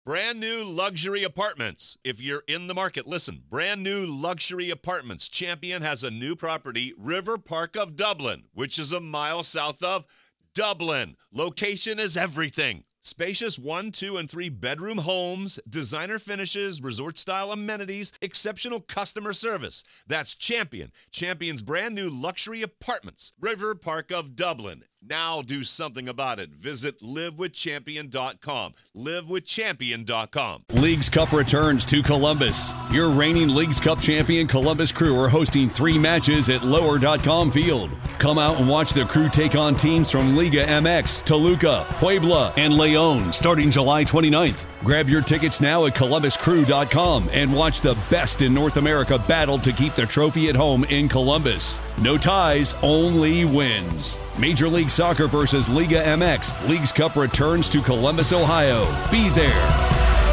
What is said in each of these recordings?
Brand new luxury apartments. If you're in the market, listen. Brand new luxury apartments. Champion has a new property, River Park of Dublin, which is a mile south of Dublin. Location is everything. Spacious 1, 2, and 3 bedroom homes, designer finishes, resort-style amenities, exceptional customer service. That's Champion. Champion's brand new luxury apartments, River Park of Dublin. Now do something about it. Visit livewithchampion.com. Livewithchampion.com. Leagues Cup returns to Columbus. Your reigning Leagues Cup champion Columbus Crew are hosting 3 matches at Lower.com Field. Come out and watch the Crew take on teams from Liga MX, Toluca, Puebla, and León starting July 29th. Grab your tickets now at columbuscrew.com and watch the best in North America battle to keep the trophy at home in Columbus. No ties, only wins. Major League Soccer versus Liga MX. Leagues Cup returns to Columbus, Ohio. Be there.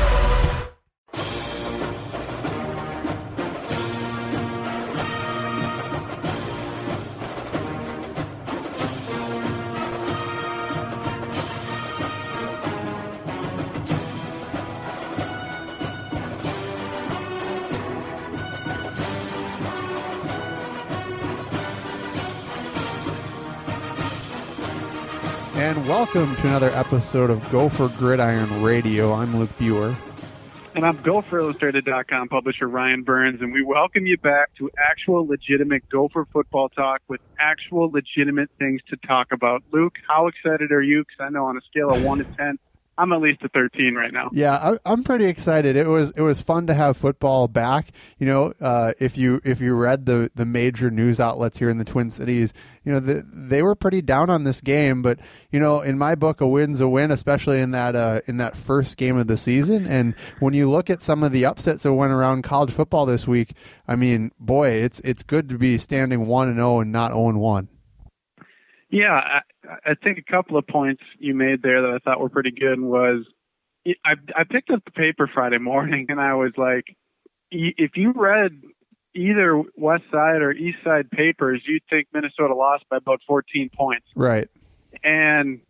And welcome to another episode of Gopher Gridiron Radio. I'm Luke Buer. And I'm GopherIllustrated.com publisher Ryan Burns, and we welcome you back to actual legitimate Gopher football talk with actual legitimate things to talk about. Luke, how excited are you? Because I know on a scale of 1 to 10, I'm at least a 13 right now. Yeah, I'm pretty excited. It was fun to have football back. You know, if you read the major news outlets here in the Twin Cities, you know, they were pretty down on this game. But you know, in my book, a win's a win, especially in that first game of the season. And when you look at some of the upsets that went around college football this week, I mean, boy, it's good to be standing 1-0 and not 0-1. Yeah, I think a couple of points you made there that I thought were pretty good was I picked up the paper Friday morning and I was like, if you read either West Side or East Side papers, you'd think Minnesota lost by about 14 points. Right. And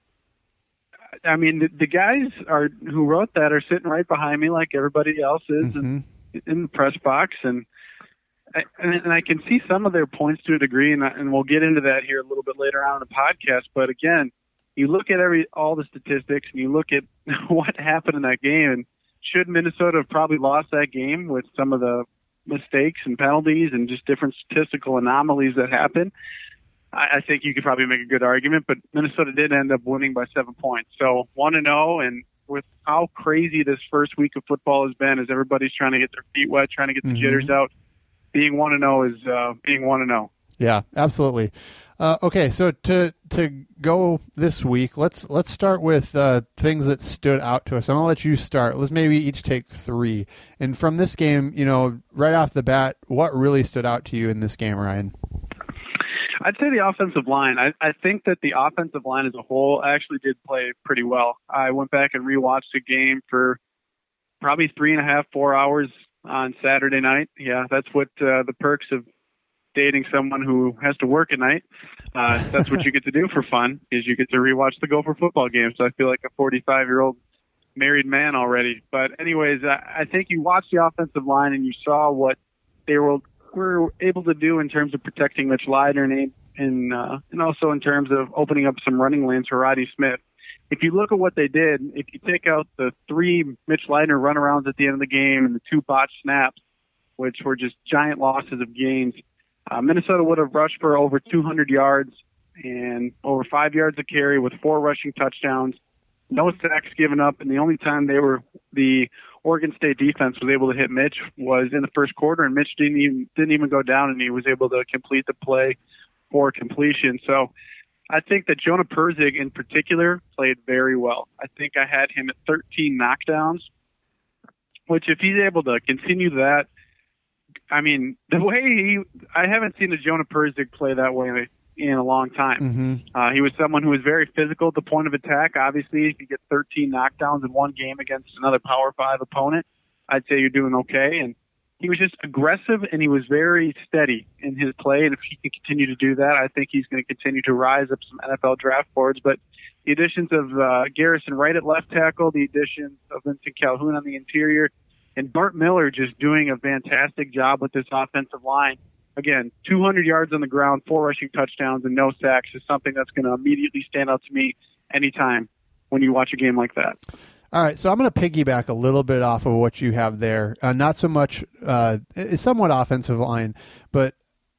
I mean, the guys who wrote that are sitting right behind me like everybody else is in the press box. And I can see some of their points to a degree, and we'll get into that here a little bit later on in the podcast. But again, you look at all the statistics, and you look at what happened in that game. And should Minnesota have probably lost that game with some of the mistakes and penalties and just different statistical anomalies that happened? I think you could probably make a good argument. But Minnesota did end up winning by 7 points. So 1-0, and with how crazy this first week of football has been, as everybody's trying to get their feet wet, trying to get the jitters out. Being 1-0 is being 1-0. Yeah, absolutely. Okay, so to go this week, let's start with things that stood out to us. And I'll let you start. Let's maybe each take 3. And from this game, you know, right off the bat, what really stood out to you in this game, Ryan? I'd say the offensive line. I think that the offensive line as a whole actually did play pretty well. I went back and rewatched the game for probably 3.5, 4 hours on Saturday night. Yeah, that's what the perks of dating someone who has to work at night. That's what you get to do for fun, is you get to rewatch the Gopher football game. So I feel like a 45-year-old married man already. But anyways, I think you watched the offensive line and you saw what they were able to do in terms of protecting Mitch Leidner and also in terms of opening up some running lanes for Roddy Smith. If you look at what they did, if you take out the 3 Mitch Leidner runarounds at the end of the game and the 2 botched snaps, which were just giant losses of gains, Minnesota would have rushed for over 200 yards and over 5 yards a carry with 4 rushing touchdowns, no sacks given up, and the only time the Oregon State defense was able to hit Mitch was in the first quarter, and Mitch didn't even go down, and he was able to complete the play for completion. So I think that Jonah Perzig in particular played very well. I think I had him at 13 knockdowns, which if he's able to continue that, I mean, the way I haven't seen a Jonah Perzig play that way in a long time. He was someone who was very physical at the point of attack. Obviously, if you get 13 knockdowns in one game against another Power 5 opponent, I'd say you're doing okay. And he was just aggressive and he was very steady in his play. And if he can continue to do that, I think he's going to continue to rise up some NFL draft boards. But the additions of Garrison Wright at left tackle, the additions of Vincent Calhoun on the interior, and Bart Miller just doing a fantastic job with this offensive line. Again, 200 yards on the ground, 4 rushing touchdowns, and no sacks is something that's going to immediately stand out to me anytime when you watch a game like that. All right, so I'm going to piggyback a little bit off of what you have there. Not so much, it's somewhat offensive line, but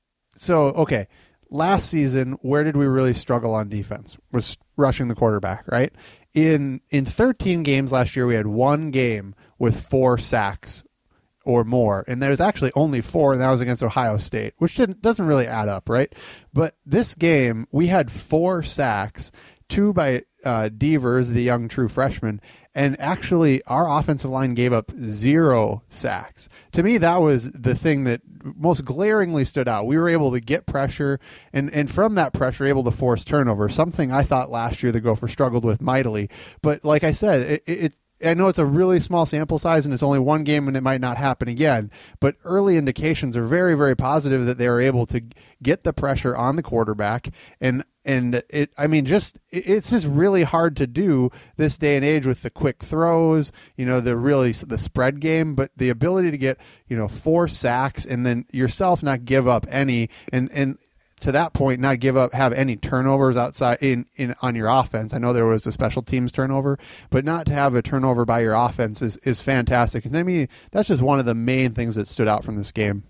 okay. Last season, where did we really struggle on defense? Was rushing the quarterback, right? In 13 games last year, we had one game with 4 sacks or more, and there's actually only 4, and that was against Ohio State, which doesn't really add up, right? But this game, we had 4 sacks, 2 by Devers, the young true freshman, and actually our offensive line gave up 0 sacks. To me, that was the thing that most glaringly stood out. We were able to get pressure, and from that pressure, able to force turnover, something I thought last year the Gophers struggled with mightily. But like I said, I know it's a really small sample size and it's only one game and it might not happen again, but early indications are very, very positive that they are able to get the pressure on the quarterback. And it's just really hard to do this day and age with the quick throws, the spread game, but the ability to get, 4 sacks and then yourself not give up any and to that point, not have any turnovers outside on your offense. I know there was a special teams turnover, but not to have a turnover by your offense is fantastic. And to me, that's just one of the main things that stood out from this game.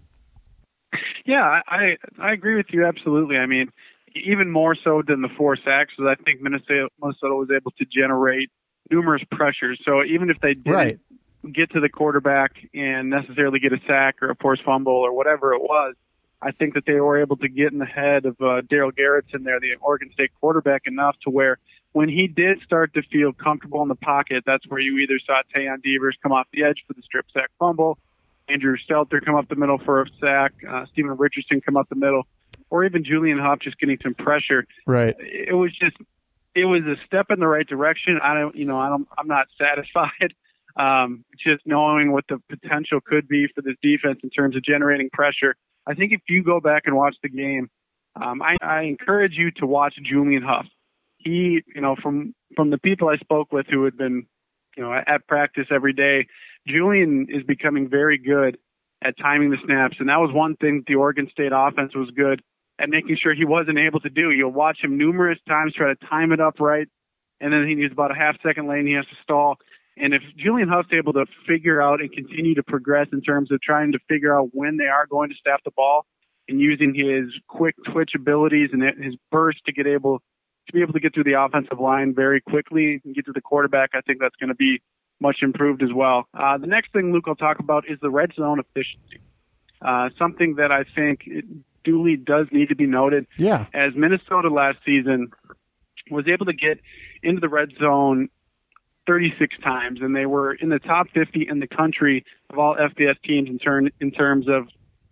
Yeah, I agree with you absolutely. I mean, even more so than the 4 sacks, I think Minnesota was able to generate numerous pressures. So even if they didn't get to the quarterback and necessarily get a sack or a forced fumble or whatever it was, I think that they were able to get in the head of Darryl Garrettson there, the Oregon State quarterback, enough to where when he did start to feel comfortable in the pocket, that's where you either saw Tayon Devers come off the edge for the strip sack fumble, Andrew Stelter come up the middle for a sack, Steven Richardson come up the middle, or even Julian Huff just getting some pressure. Right. It was a step in the right direction. I'm not satisfied. Just knowing what the potential could be for this defense in terms of generating pressure. I think if you go back and watch the game, I encourage you to watch Julian Huff. He, from the people I spoke with who had been, at practice every day, Julian is becoming very good at timing the snaps. And that was one thing that the Oregon State offense was good at making sure he wasn't able to do. You'll watch him numerous times try to time it up right, and then he needs about a half-second lane. He has to stall. And if Julian Huff's able to figure out and continue to progress in terms of trying to figure out when they are going to snap the ball and using his quick twitch abilities and his burst to be able to get through the offensive line very quickly and get to the quarterback, I think that's going to be much improved as well. The next thing, Luke, I'll talk about is the red zone efficiency. Something that I think duly does need to be noted. Yeah. As Minnesota last season was able to get into the red zone 36 times, and they were in the top 50 in the country of all FBS teams in terms of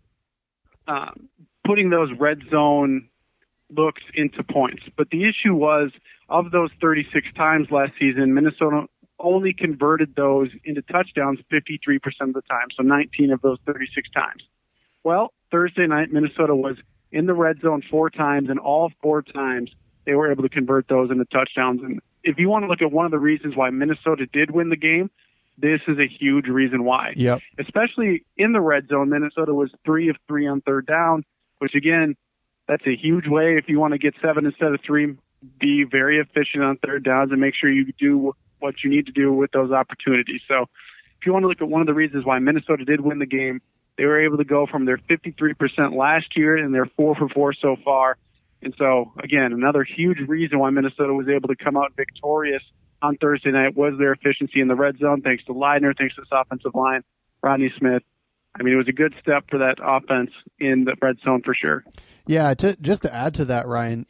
putting those red zone looks into points. But the issue was, of those 36 times last season, Minnesota only converted those into touchdowns 53% of the time, so 19 of those 36 times. Well, Thursday night, Minnesota was in the red zone 4 times, and all 4 times they were able to convert those into touchdowns. And if you want to look at one of the reasons why Minnesota did win the game, this is a huge reason why. Yep. Especially in the red zone, Minnesota was 3 of 3 on third down, which again, that's a huge way if you want to get 7 instead of 3, be very efficient on third downs and make sure you do what you need to do with those opportunities. So if you want to look at one of the reasons why Minnesota did win the game, they were able to go from their 53% last year and their 4 for 4 so far. And so, again, another huge reason why Minnesota was able to come out victorious on Thursday night was their efficiency in the red zone, thanks to Leidner, thanks to this offensive line, Rodney Smith. I mean, it was a good step for that offense in the red zone for sure. Yeah, just to add to that, Ryan,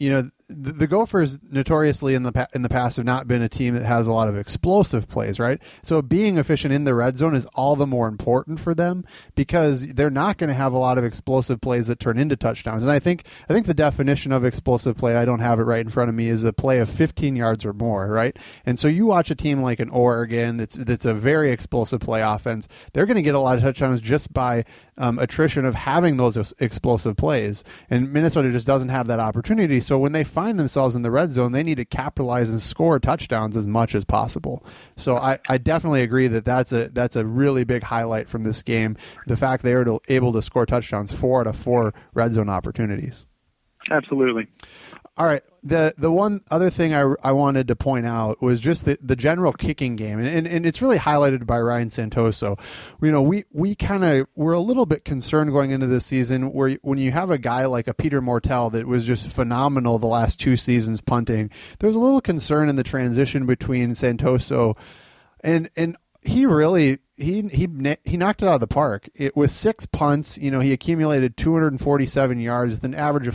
the Gophers notoriously in the past have not been a team that has a lot of explosive plays, right? So being efficient in the red zone is all the more important for them because they're not going to have a lot of explosive plays that turn into touchdowns. And I think the definition of explosive play, I don't have it right in front of me, is a play of 15 yards or more, right? And so you watch a team like an Oregon that's a very explosive play offense. They're going to get a lot of touchdowns just by attrition of having those explosive plays. And Minnesota just doesn't have that opportunity. So when they find themselves in the red zone, they need to capitalize and score touchdowns as much as possible. So I definitely agree that's a really big highlight from this game. The fact they were able to score touchdowns 4 out of 4 red zone opportunities. Absolutely. All right. The one other thing I wanted to point out was just the general kicking game, and it's really highlighted by Ryan Santoso. You know, we're a little bit concerned going into this season when you have a guy like a Peter Mortel that was just phenomenal the last 2 seasons punting. There's a little concern in the transition between Santoso and he really he knocked it out of the park. With 6 punts, you know, he accumulated 247 yards with an average of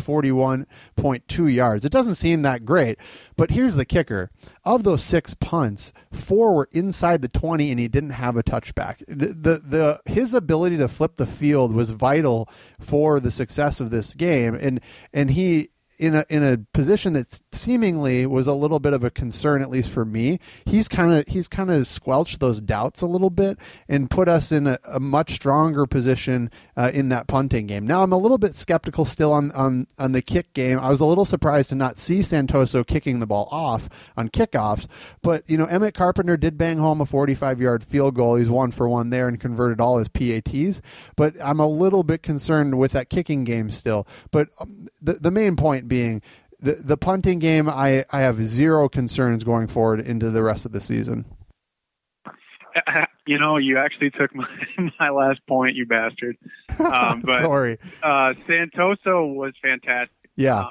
41.2 yards. It doesn't seem that great, but here's the kicker. Of those 6 punts, 4 were inside the 20 and he didn't have a touchback. His ability to flip the field was vital for the success of this game, and he in a position that seemingly was a little bit of a concern, at least for me. He's kind of squelched those doubts a little bit and put us in a much stronger position in that punting game. Now I'm a little bit skeptical still on the kick game. I was a little surprised to not see Santoso kicking the ball off on kickoffs, but you know, Emmett Carpenter did bang home a 45-yard field goal. He's 1 for 1 there and converted all his PATs, but I'm a little bit concerned with that kicking game still. But the main point being the punting game, I have zero concerns going forward into the rest of the season. You know, you actually took my last point, you bastard. But Sorry. Santoso was fantastic. Yeah.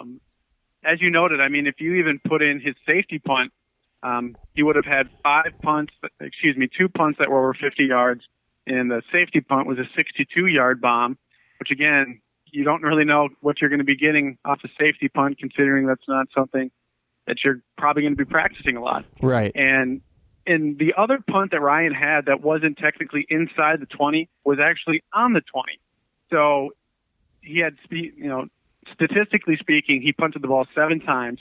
As you noted, I mean, if you even put in his safety punt, he would have had 2 punts that were over 50 yards, and the safety punt was a 62-yard bomb, which again, you don't really know what you're going to be getting off a safety punt, considering that's not something that you're probably going to be practicing a lot. Right. And the other punt that Ryan had that wasn't technically inside the 20 was actually on the 20. So he had, you know, statistically speaking, he punted the ball 7 times.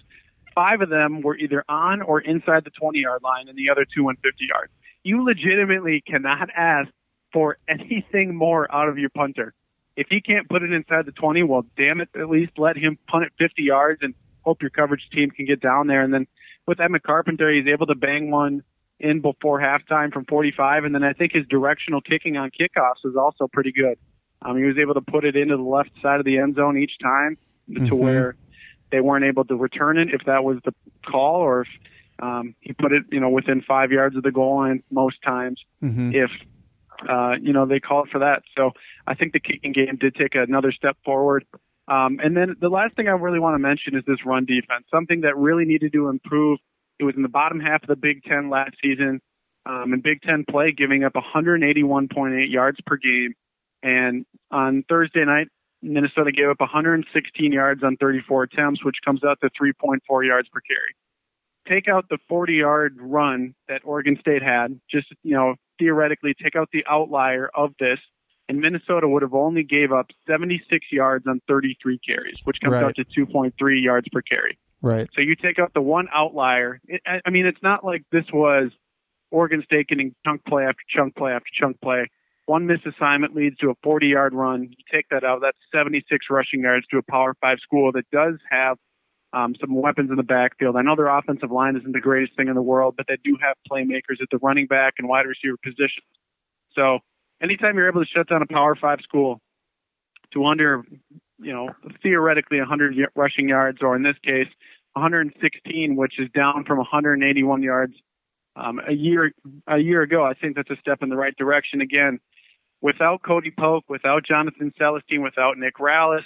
5 of them were either on or inside the 20-yard line, and the other 2 went 50 yards. You legitimately cannot ask for anything more out of your punter. If he can't put it inside the 20, well, damn it, at least let him punt it 50 yards and hope your coverage team can get down there. And then with Emmett Carpenter, he's able to bang one in before halftime from 45. And then I think his directional kicking on kickoffs is also pretty good. He was able to put it into the left side of the end zone each time to where they weren't able to return it if that was the call, or if he put it, you know, within 5 yards of the goal line most times if you know, they called for that. So I think the kicking game did take another step forward. And then the last thing I really want to mention is this run defense, something that really needed to improve. It was in the bottom half of the Big Ten last season in Big Ten play, giving up 181.8 yards per game. And on Thursday night, Minnesota gave up 116 yards on 34 attempts, which comes out to 3.4 yards per carry. Take out the 40-yard run that Oregon State had, just, you know, theoretically take out the outlier of this, and Minnesota would have only gave up 76 yards on 33 carries, which comes out to 2.3 yards per carry. Right. So you take out the one outlier. I mean, it's not like this was Oregon State getting chunk play after chunk play after chunk play. One misassignment leads to a 40-yard run. You take that out, that's 76 rushing yards to a Power 5 school that does have some weapons in the backfield. I know their offensive line isn't the greatest thing in the world, but they do have playmakers at the running back and wide receiver positions. So anytime you're able to shut down a Power 5 school to under, you know, theoretically 100 rushing yards, or in this case, 116, which is down from 181 yards a year ago, I think that's a step in the right direction. Again, without Cody Polk, without Jonathan Celestine, without Nick Rallis,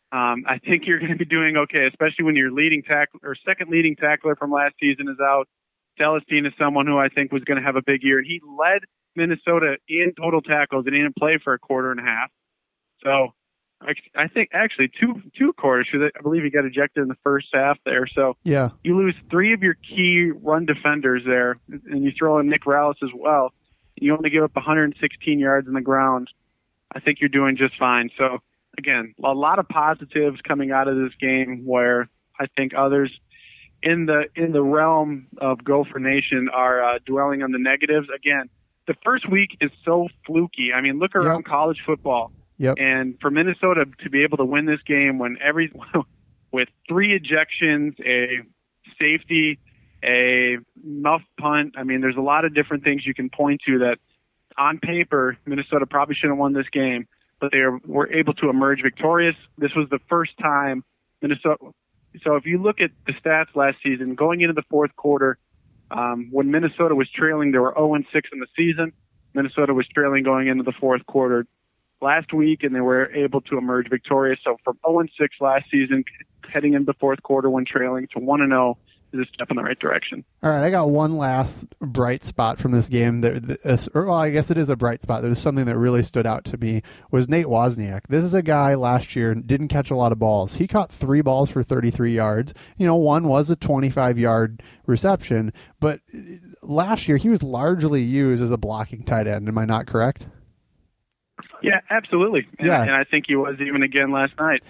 I think you're going to be doing okay, especially when your leading tackler or second leading tackler from last season is out. Celestine is someone who I think was going to have a big year, and he led Minnesota in total tackles and he didn't play for a quarter and a half. So I think actually two quarters, because I believe he got ejected in the first half there. So yeah, you lose 3 of your key run defenders there, and you throw in Nick Rallis as well. You only give up 116 yards on the ground. I think you're doing just fine. So again, a lot of positives coming out of this game, where I think others in the realm of Gopher Nation are dwelling on the negatives. Again, the first week is so fluky. I mean, look around college football. Yep. And for Minnesota to be able to win this game with 3 ejections, a safety, a muff punt, I mean, there's a lot of different things you can point to that on paper, Minnesota probably shouldn't have won this game, but they were able to emerge victorious. This was the first time Minnesota. So if you look at the stats last season, going into the fourth quarter, when Minnesota was trailing, they were 0-6 in the season. Minnesota was trailing going into the fourth quarter last week, and they were able to emerge victorious. So from 0-6 last season, heading into the fourth quarter when trailing, to 1-0 is a step in the right direction. All right, I got one last bright spot from this game. Well, I guess it is a bright spot. There's something that really stood out to me was Nate Wozniak. This is a guy last year didn't catch a lot of balls. He caught 3 balls for 33 yards. One was a 25-yard reception, but last year he was largely used as a blocking tight end. Am I not correct? Yeah, absolutely. And I think he was even again last night.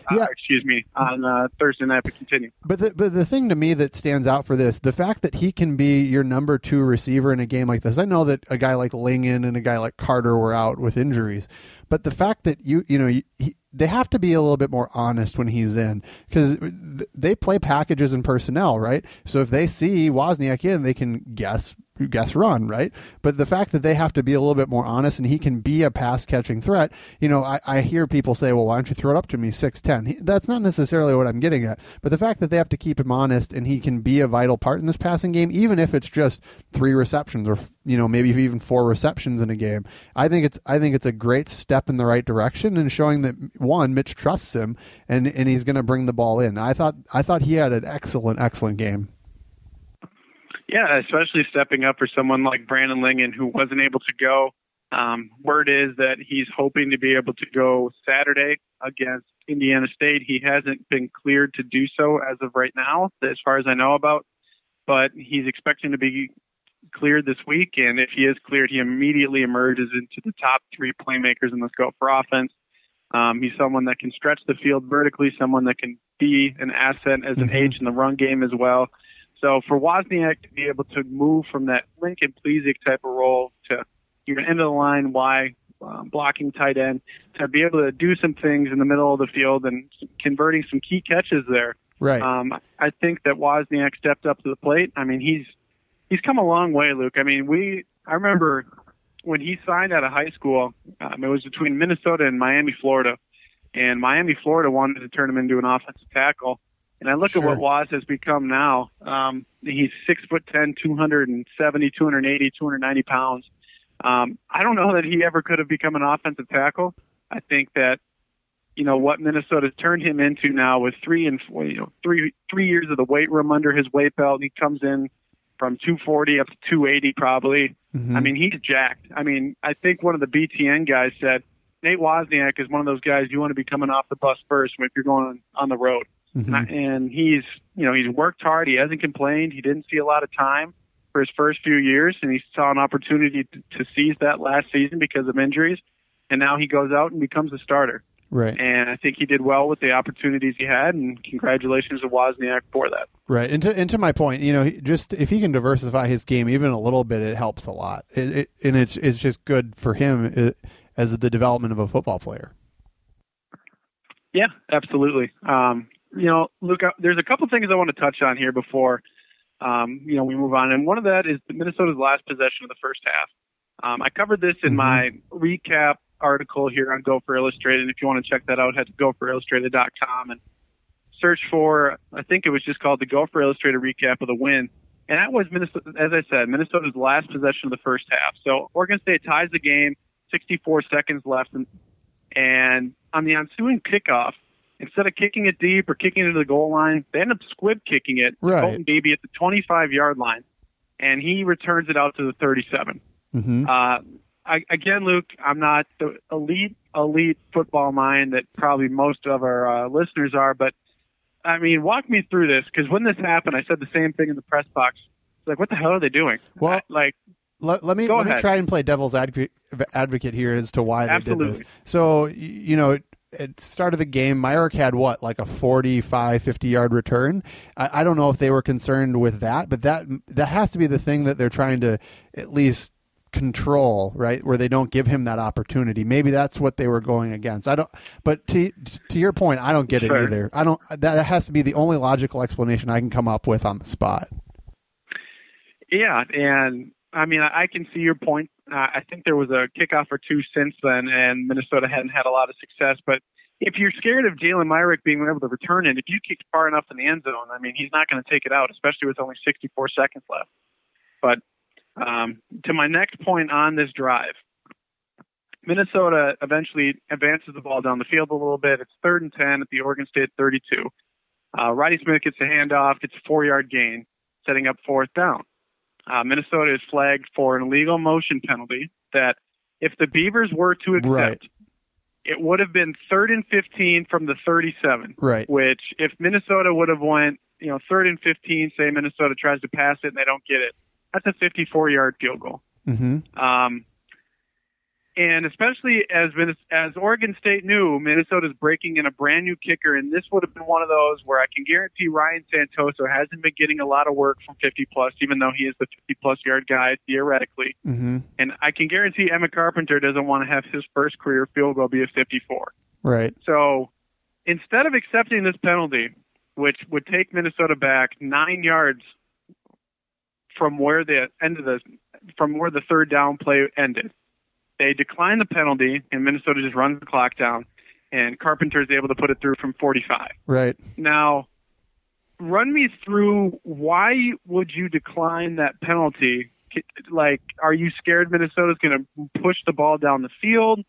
On Thursday night, but continue. But the thing to me that stands out for this, the fact that he can be your number 2 receiver in a game like this. I know that a guy like Lingen and a guy like Carter were out with injuries, but the fact that they have to be a little bit more honest when he's in, because they play packages and personnel, right? So if they see Wozniak in, they can guess run, right? But the fact that they have to be a little bit more honest and he can be a pass catching threat, I hear people say, well, why don't you throw it up to me 6'10"? That's not necessarily what I'm getting at. But the fact that they have to keep him honest and he can be a vital part in this passing game, even if it's just 3 receptions or maybe even 4 receptions in a game, I think it's a great step in the right direction and showing that, one, Mitch trusts him and he's going to bring the ball in. I thought he had an excellent game. Yeah, especially stepping up for someone like Brandon Lingen, who wasn't able to go. Word is that he's hoping to be able to go Saturday against Indiana State. He hasn't been cleared to do so as of right now, as far as I know about, but he's expecting to be cleared this week, and if he is cleared, he immediately emerges into the top 3 playmakers in the Gopher offense. He's someone that can stretch the field vertically, someone that can be an asset as an H in the run game as well. So for Wozniak to be able to move from that Lincoln Pleasic type of role to your end of the line Y blocking tight end, to be able to do some things in the middle of the field and converting some key catches there. Right. I think that Wozniak stepped up to the plate. I mean, he's come a long way, Luke. I mean, I remember when he signed out of high school, it was between Minnesota and Miami, Florida, and Miami, Florida wanted to turn him into an offensive tackle. And I look at what Woz has become now. He's 6'10", 270, 280, 290 pounds. I don't know that he ever could have become an offensive tackle. I think that, what Minnesota turned him into now with 3 years of the weight room under his weight belt. He comes in from 240 up to 280 probably. Mm-hmm. I mean, he's jacked. I mean, I think one of the BTN guys said, Nate Wozniak is one of those guys you want to be coming off the bus first if you're going on the road. Mm-hmm. And he's worked hard. He hasn't complained. He didn't see a lot of time for his first few years, and he saw an opportunity to seize that last season because of injuries. And now he goes out and becomes a starter. Right. And I think he did well with the opportunities he had, and congratulations to Wozniak for that. Right. And to my point, just if he can diversify his game even a little bit, it helps a lot. And it's just good for him as the development of a football player. Yeah, absolutely. Luke, there's a couple things I want to touch on here before, we move on. And one of that is Minnesota's last possession of the first half. I covered this in my recap article here on Gopher Illustrated. And if you want to check that out, head to gopherillustrated.com and search for, I think it was just called the Gopher Illustrated Recap of the Win. And that was, as I said, Minnesota's last possession of the first half. So Oregon State ties the game, 64 seconds left. And on the ensuing kickoff, instead of kicking it deep or kicking it to the goal line, they end up squib kicking it to Colton Beebe at the 25-yard line, and he returns it out to the 37. Mm-hmm. again, Luke, I'm not the elite football mind that probably most of our listeners are, but I mean, walk me through this, because when this happened, I said the same thing in the press box. It's like, what the hell are they doing? Well, let me try and play devil's advocate here as to why they did this. So, at the start of the game, Myrick had like a 45, 50-yard return. I don't know if they were concerned with that, but that has to be the thing that they're trying to at least control, right? Where they don't give him that opportunity. Maybe that's what they were going against. But to your point, I don't get it either. That has to be the only logical explanation I can come up with on the spot. Yeah, and I mean, I can see your point. I think there was a kickoff or two since then, and Minnesota hadn't had a lot of success. But if you're scared of Jalen Myrick being able to return it, if you kick far enough in the end zone, I mean, he's not going to take it out, especially with only 64 seconds left. But to my next point on this drive, Minnesota eventually advances the ball down the field a little bit. It's 3rd and 10 at the Oregon State 32. Roddy Smith gets the handoff, gets a 4-yard gain, setting up 4th down. Minnesota is flagged for an illegal motion penalty that if the Beavers were to accept, it would have been 3rd and 15 from the 37. Right. Which, if Minnesota would have went, 3rd and 15, say Minnesota tries to pass it and they don't get it, that's a 54-yard field goal. Mm-hmm. And especially as Oregon State knew, Minnesota's breaking in a brand new kicker, and this would have been one of those where I can guarantee Ryan Santoso hasn't been getting a lot of work from 50-plus, even though he is the 50-plus yard guy theoretically. Mm-hmm. And I can guarantee Emmett Carpenter doesn't want to have his first career field goal be a 54. Right. So instead of accepting this penalty, which would take Minnesota back 9 yards from where the 3rd down play ended, they decline the penalty, and Minnesota just runs the clock down, and Carpenter is able to put it through from 45. Right. Now, run me through, why would you decline that penalty? Like, are you scared Minnesota's going to push the ball down the field?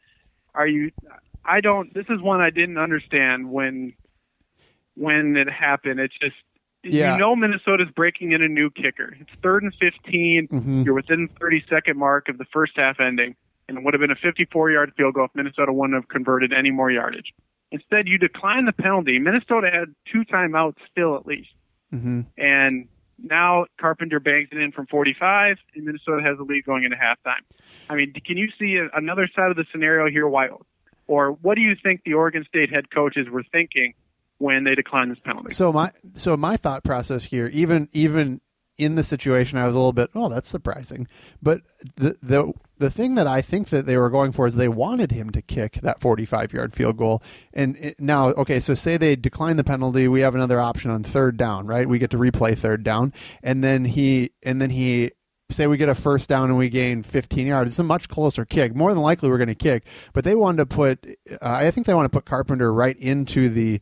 This is one I didn't understand when it happened. It's just, Minnesota's breaking in a new kicker. It's 3rd and 15. Mm-hmm. You're within the 30-second mark of the first half ending. And it would have been a 54-yard field goal if Minnesota wouldn't have converted any more yardage. Instead, you decline the penalty. Minnesota had 2 timeouts still at least. Mm-hmm. And now Carpenter bangs it in from 45, and Minnesota has the lead going into halftime. I mean, can you see another side of the scenario here? Or what do you think the Oregon State head coaches were thinking when they declined this penalty? So my thought process here, even in the situation, I was a little bit, that's surprising. But the thing that I think that they were going for is they wanted him to kick that 45-yard field goal. And now, so say they decline the penalty, we have another option on 3rd down, right? We get to replay 3rd down, and then he say we get a 1st down and we gain 15 yards. It's a much closer kick. More than likely we're going to kick, but they wanted to put I think they want to put Carpenter right into the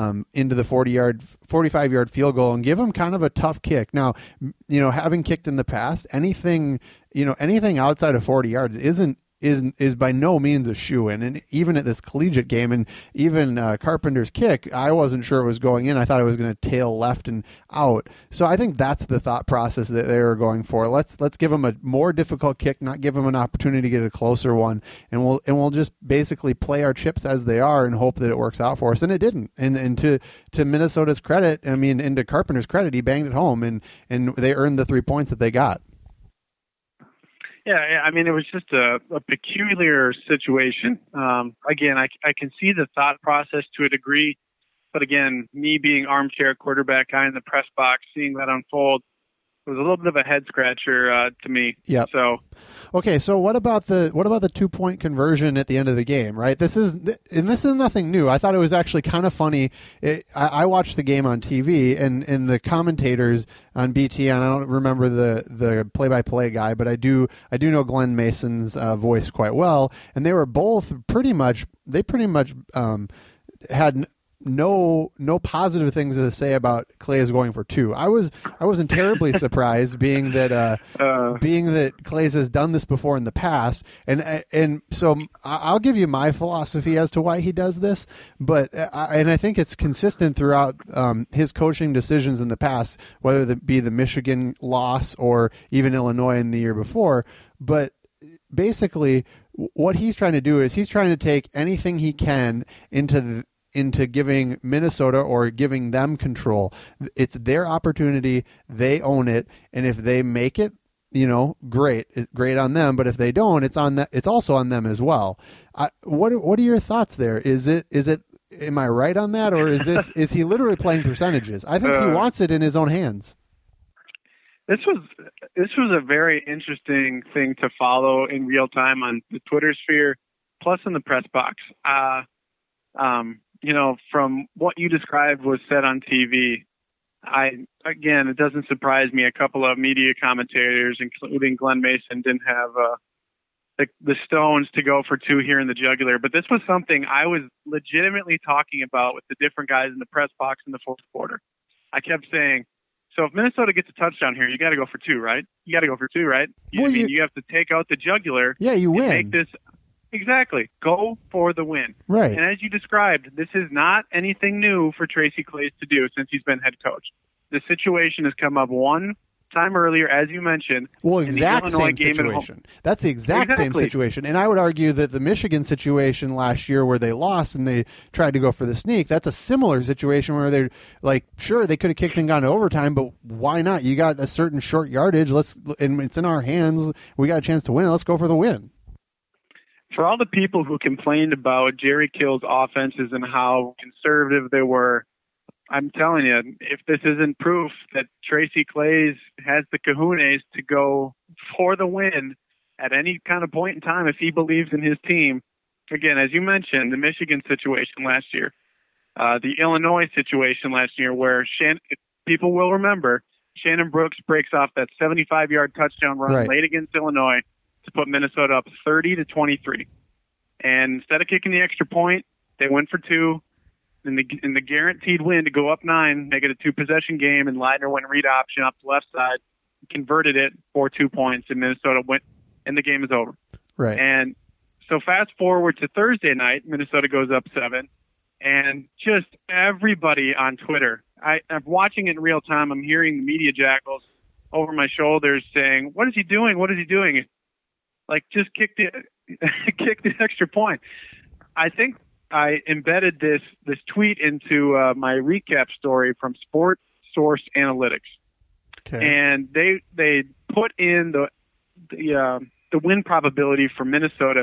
45-yard field goal and give him kind of a tough kick. Now, having kicked in the past, anything outside of 40 yards is by no means a shoo-in. And even at this collegiate game, and even Carpenter's kick, I wasn't sure it was going in. I thought it was going to tail left and out. So I think that's the thought process that they were going for. Let's give him a more difficult kick, not give him an opportunity to get a closer one, and we'll just basically play our chips as they are and hope that it works out for us. And it didn't. And to Minnesota's credit, and to Carpenter's credit, he banged it home, and they earned the 3 points that they got. Yeah, I mean, it was just a peculiar situation. Again, I can see the thought process to a degree, but again, me being armchair quarterback guy in the press box, seeing that unfold, it was a little bit of a head scratcher to me. Yeah. So, okay. So what about the 2-point conversion at the end of the game? Right. This is nothing new. I thought it was actually kind of funny. I watched the game on TV, and the commentators on BT, and I don't remember the play-by-play guy, but I do know Glenn Mason's voice quite well, and they were both pretty much had no positive things to say about Clays going for 2. I wasn't terribly surprised, being that Clays has done this before in the past, and so I'll give you my philosophy as to why he does this, but I think it's consistent throughout his coaching decisions in the past, whether it be the Michigan loss or even Illinois in the year before. But basically what he's trying to do is he's trying to take anything he can into giving Minnesota or giving them control. It's their opportunity. They own it. And if they make it, great on them. But if they don't, it's also on them as well. What are your thoughts there? Is it, am I right on that? Or is he literally playing percentages? I think he wants it in his own hands. This was a very interesting thing to follow in real time on the Twitter sphere, plus in the press box. From what you described was said on TV, it doesn't surprise me. A couple of media commentators, including Glenn Mason, didn't have the stones to go for two here in the jugular. But this was something I was legitimately talking about with the different guys in the press box in the fourth quarter. I kept saying, so if Minnesota gets a touchdown here, you got to go for two, right? You got to go for two, right? You have to take out the jugular. Yeah, you win. Make this exactly. Go for the win. Right. And as you described, this is not anything new for Tracy Claeys to do since he's been head coach. The situation has come up one time earlier, as you mentioned. Well, exact same situation. That's the exact same situation. And I would argue that the Michigan situation last year where they lost and they tried to go for the sneak, that's a similar situation where they're like, sure, they could have kicked and gone to overtime, but why not? You got a certain short yardage. And it's in our hands. We got a chance to win. Let's go for the win. For all the people who complained about Jerry Kill's offenses and how conservative they were, I'm telling you, if this isn't proof that Tracy Claeys has the kahunas to go for the win at any kind of point in time if he believes in his team, again, as you mentioned, the Michigan situation last year, the Illinois situation last year where people will remember Shannon Brooks breaks off that 75-yard touchdown run late against Illinois to put Minnesota up 30-23. And instead of kicking the extra point, they went for two. In the guaranteed win to go up 9, make it a 2-possession game, and Leitner went read option up the left side, converted it for 2 points, and Minnesota went, and the game is over. Right. And so fast forward to Thursday night, Minnesota goes up 7, and just everybody on Twitter, I'm watching it in real time. I'm hearing the media jackals over my shoulders saying, "What is he doing? What is he doing?" Like, just kick the extra point. I think I embedded this tweet into my recap story from Sport Source Analytics, and they put in the win probability for Minnesota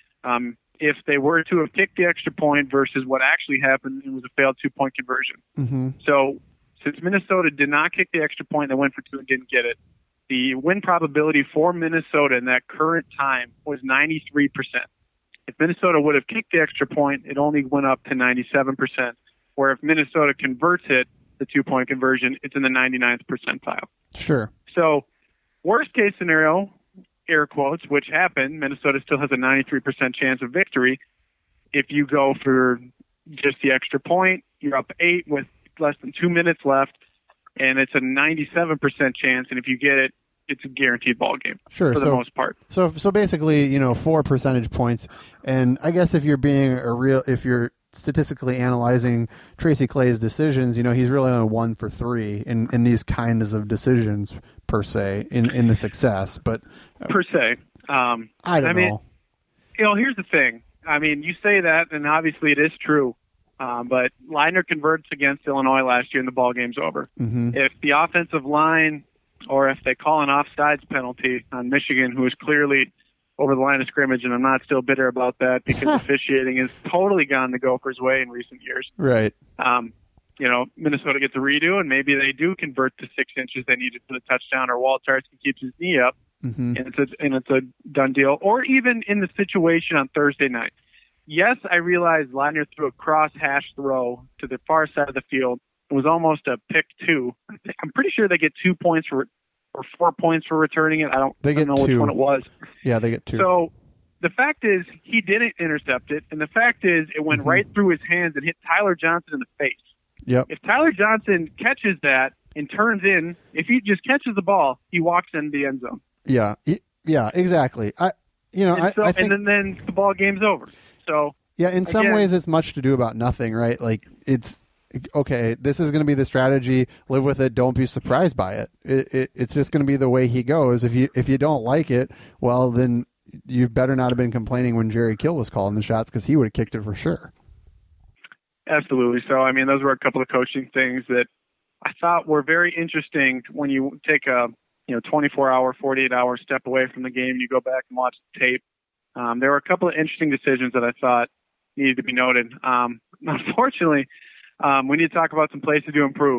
if they were to have kicked the extra point versus what actually happened. It was a failed 2-point conversion. Mm-hmm. So since Minnesota did not kick the extra point, they went for 2 and didn't get it. The win probability for Minnesota in that current time was 93%. If Minnesota would have kicked the extra point, it only went up to 97%, where if Minnesota converts it, the 2-point conversion, it's in the 99th percentile. Sure. So worst case scenario, air quotes, which happened, Minnesota still has a 93% chance of victory. If you go for just the extra point, you're up 8 with less than 2 minutes left, and it's a 97% chance, and if you get it, it's a guaranteed ball game. Sure, for the most part. So basically, 4 percentage points. And I guess if you're statistically analyzing Tracy Claeys' decisions, he's really only 1 for 3 in these kinds of decisions per se in the success. But per se, I don't know. Here's the thing. I mean, you say that, and obviously it is true. But Leitner converts against Illinois last year, and the ball game's over. Mm-hmm. If the offensive line, or if they call an offsides penalty on Michigan, who is clearly over the line of scrimmage, and I'm not still bitter about that because officiating has totally gone the Gophers' way in recent years. Right. Minnesota gets a redo, and maybe they do convert the 6 inches they needed for the touchdown, or Walters can keep his knee up, mm-hmm. and it's a done deal. Or even in the situation on Thursday night. Yes, I realize Leitner threw a cross-hash throw to the far side of the field. It was almost a pick 2. I'm pretty sure they get 2 points or 4 points for returning it. I don't know which one it was. Yeah, they get 2. So the fact is he didn't intercept it, and the fact is it went mm-hmm. right through his hands and hit Tyler Johnson in the face. Yep. If Tyler Johnson catches that and turns in, if he just catches the ball, he walks into the end zone. Yeah, exactly. I think, and then the ball game's over. So yeah, in some ways it's much to do about nothing, right? Like it's okay. This is going to be the strategy. Live with it. Don't be surprised by it. It's just going to be the way he goes. If you don't like it, well then you better not have been complaining when Jerry Kill was calling the shots, because he would have kicked it for sure. Absolutely. So, I mean, those were a couple of coaching things that I thought were very interesting when you take a 24-hour, 48-hour step away from the game. You go back and watch the tape. There were a couple of interesting decisions that I thought needed to be noted. Unfortunately, we need to talk about some places to improve.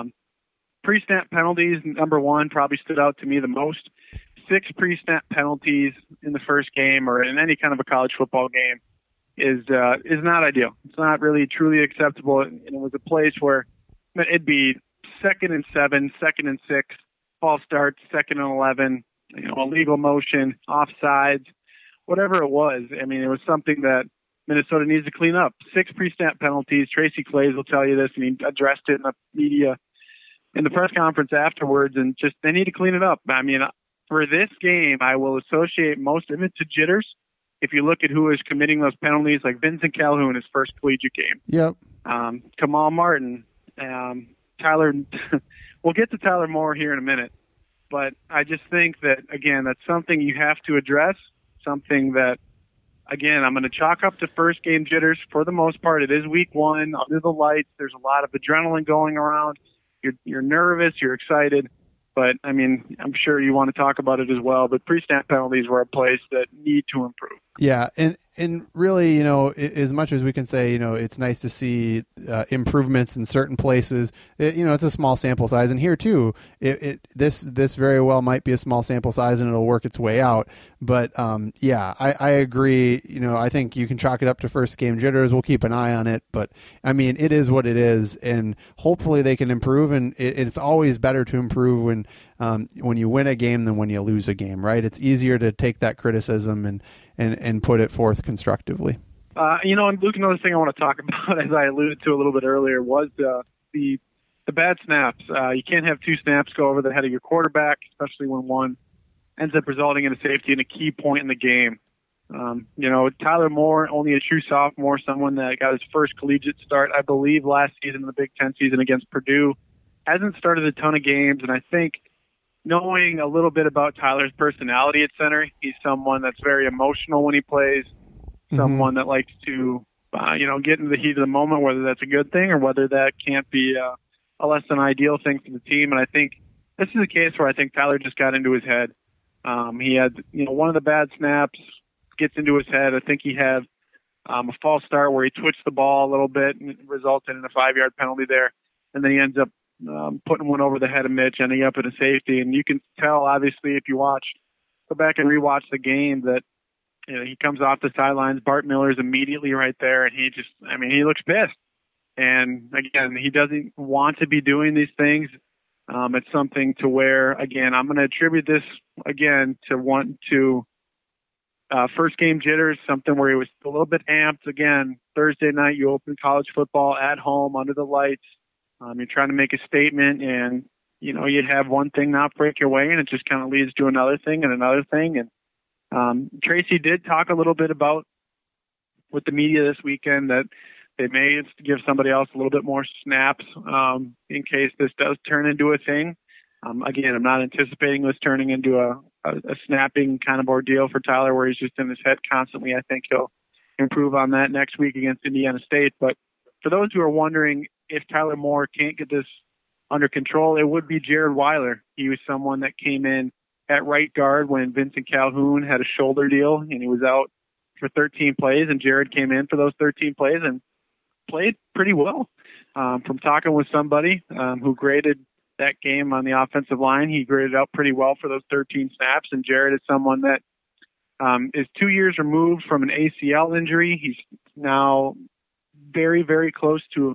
Pre-snap penalties, number one, probably stood out to me the most. 6 pre-snap penalties in the first game or in any kind of a college football game is not ideal. It's not really truly acceptable. And it was a place where it'd be 2nd and 7, 2nd and 6, false starts, 2nd and 11, illegal motion, offsides, whatever it was. I mean, it was something that Minnesota needs to clean up. 6 pre-snap penalties. Tracy Claeys will tell you this, and he addressed it in the media in the press conference afterwards, and just they need to clean it up. I mean, for this game, I will associate most of it to jitters. If you look at who is committing those penalties, like Vincent Calhoun, his first collegiate game. Yep. Kamal Martin, Tyler. We'll get to Tyler Moore here in a minute, but I just think that, again, that's something you have to address, something that, again, I'm going to chalk up to first game jitters for the most part. It is week 1, under the lights. There's a lot of adrenaline going around. You're nervous, you're excited, but, I mean, I'm sure you want to talk about it as well, but pre-snap penalties were a place that need to improve. Yeah, and really, as much as we can say, it's nice to see improvements in certain places. It's a small sample size, and here too, this very well might be a small sample size, and it'll work its way out. But I agree. I think you can chalk it up to first game jitters. We'll keep an eye on it, but I mean, it is what it is, and hopefully they can improve. And it's always better to improve when you win a game than when you lose a game, right? It's easier to take that criticism and put it forth constructively. And Luke, another thing I want to talk about, as I alluded to a little bit earlier, was the bad snaps. You can't have 2 snaps go over the head of your quarterback, especially when one ends up resulting in a safety and a key point in the game. Tyler Moore, only a true sophomore, someone that got his first collegiate start, I believe, last season in the Big Ten season against Purdue, hasn't started a ton of games, and I think knowing a little bit about Tyler's personality at center, he's someone that's very emotional when he plays, someone that likes to, get into the heat of the moment, whether that's a good thing or whether that can't be a less than ideal thing for the team. And I think this is a case where I think Tyler just got into his head. He had, one of the bad snaps gets into his head. I think he had a false start where he twitched the ball a little bit and it resulted in a 5-yard penalty there. And then he ends up putting one over the head of Mitch, ending up at a safety. And you can tell, obviously, if you go back and rewatch the game, that he comes off the sidelines. Bart Miller's immediately right there, and he looks pissed. And again, he doesn't want to be doing these things. It's something to where, again, I'm going to attribute this again to first game jitters, something where he was a little bit amped. Again, Thursday night, you open college football at home under the lights. You're trying to make a statement, and you'd have one thing not break your way, and it just kind of leads to another thing and another thing. And Tracy did talk a little bit about with the media this weekend that they may give somebody else a little bit more snaps in case this does turn into a thing. Again, I'm not anticipating this turning into a snapping kind of ordeal for Tyler where he's just in his head constantly. I think he'll improve on that next week against Indiana State. But for those who are wondering if Tyler Moore can't get this under control, it would be Jared Weiler. He was someone that came in at right guard when Vincent Calhoun had a shoulder deal and he was out for 13 plays, and Jared came in for those 13 plays and played pretty well. From talking with somebody who graded that game on the offensive line, he graded out pretty well for those 13 snaps, and Jared is someone that is 2 years removed from an ACL injury. He's now very, very close to